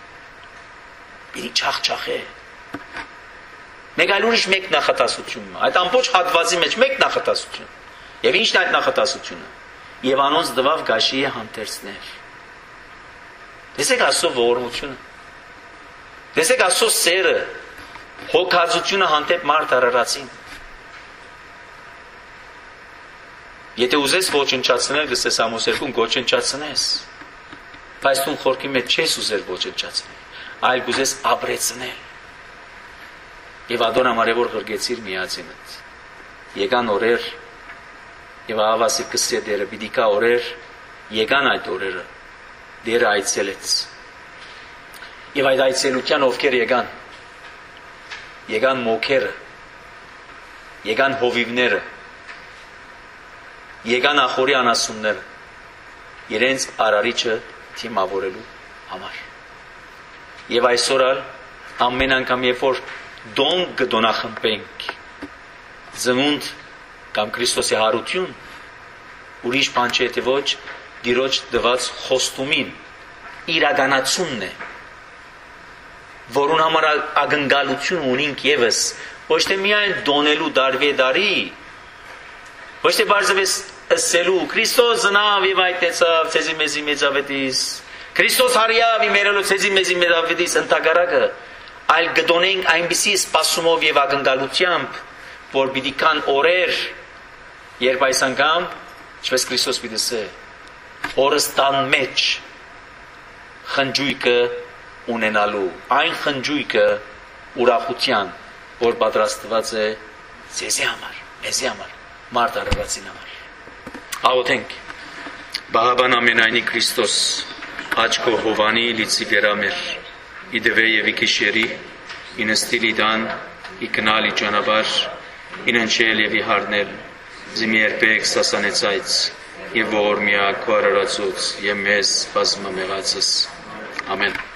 մեկ այլ ուրիշ մեկ նախատասություն այդ ամբողջ հատվածի մեջ մեկ նախատասություն եւ ինչն այդ նախատասությունը եւ անոնց դվավ գաշիի հանդերձներ տեսեք Աստծո ողորմությունը տեսեք Աստծո սերը հոգածությունը հանդեպ մարդ արարածին Եթե ուզես ոչնչացնել, գսես Ամոս 2-ն ոչնչացնես, բայց դու խորքի մեջ չես ուզել ոչնչացնել, այլ կուզես ապրեցնել։ Եվ ադոն ամարե որ ղրգեցիր միածինըտ։ Եկան օրեր, եւ ավասի կսե դերը բիդիկա օրեր, եկան այդ օրերը, դերը այցելեց։ Եվ այդ այցելության ովքեր եկան, եկան մոքերը, եկան հովիվները, եկան ախորի անասունները, իրենց արարիչը թիմավորելու համար։ Եվ այսօր ամեն անգամ երբ որ դոն կդոնախմբենք ծնունդ կամ Քրիստոսի հարություն, ուրիշ բան չէ թե ոչ Տիրոջ տված խոստումին իրականացումն է, որուն համար ակնկալություն ունենք եւս, ոչ թե միայն դոնելու դարվե դարի, ոչ թե բարձրապես ասելու Քրիստոս զնավ եւ այդեցավ ցեզի մեզի մեծավետիս, Քրիստոս հարյավ իմերելով ցեզի մեզի մեծավետիս ընտակարակը, այլ գտոնենք այնպիսի սպասումով եւ ակնկալությամբ, որ պիտի կան օրեր, երբ այս անգամ, ինչպես Քրիստոս պիտի ասե, օրստան մեջ խնջույքը ունենալու, այն խնջույքը ուրախության, որ պատրաստված է ձեզի համար, մեզի համար, մարդ արարածին համար։ Աղոթենք, Բահաբան ամենայնի Քրիստոս, աչքո հովանի լիցի գերամեր, իդվե եւ իքիշերի, ինստիլ իդան, իքնալ իջանաբար, ինընչել եւ իհարնել, զիմի երբեք սասանեցայց, եւ որ միակ քո արարածուց եւ մեզ բազմամեղացս։ Ամեն։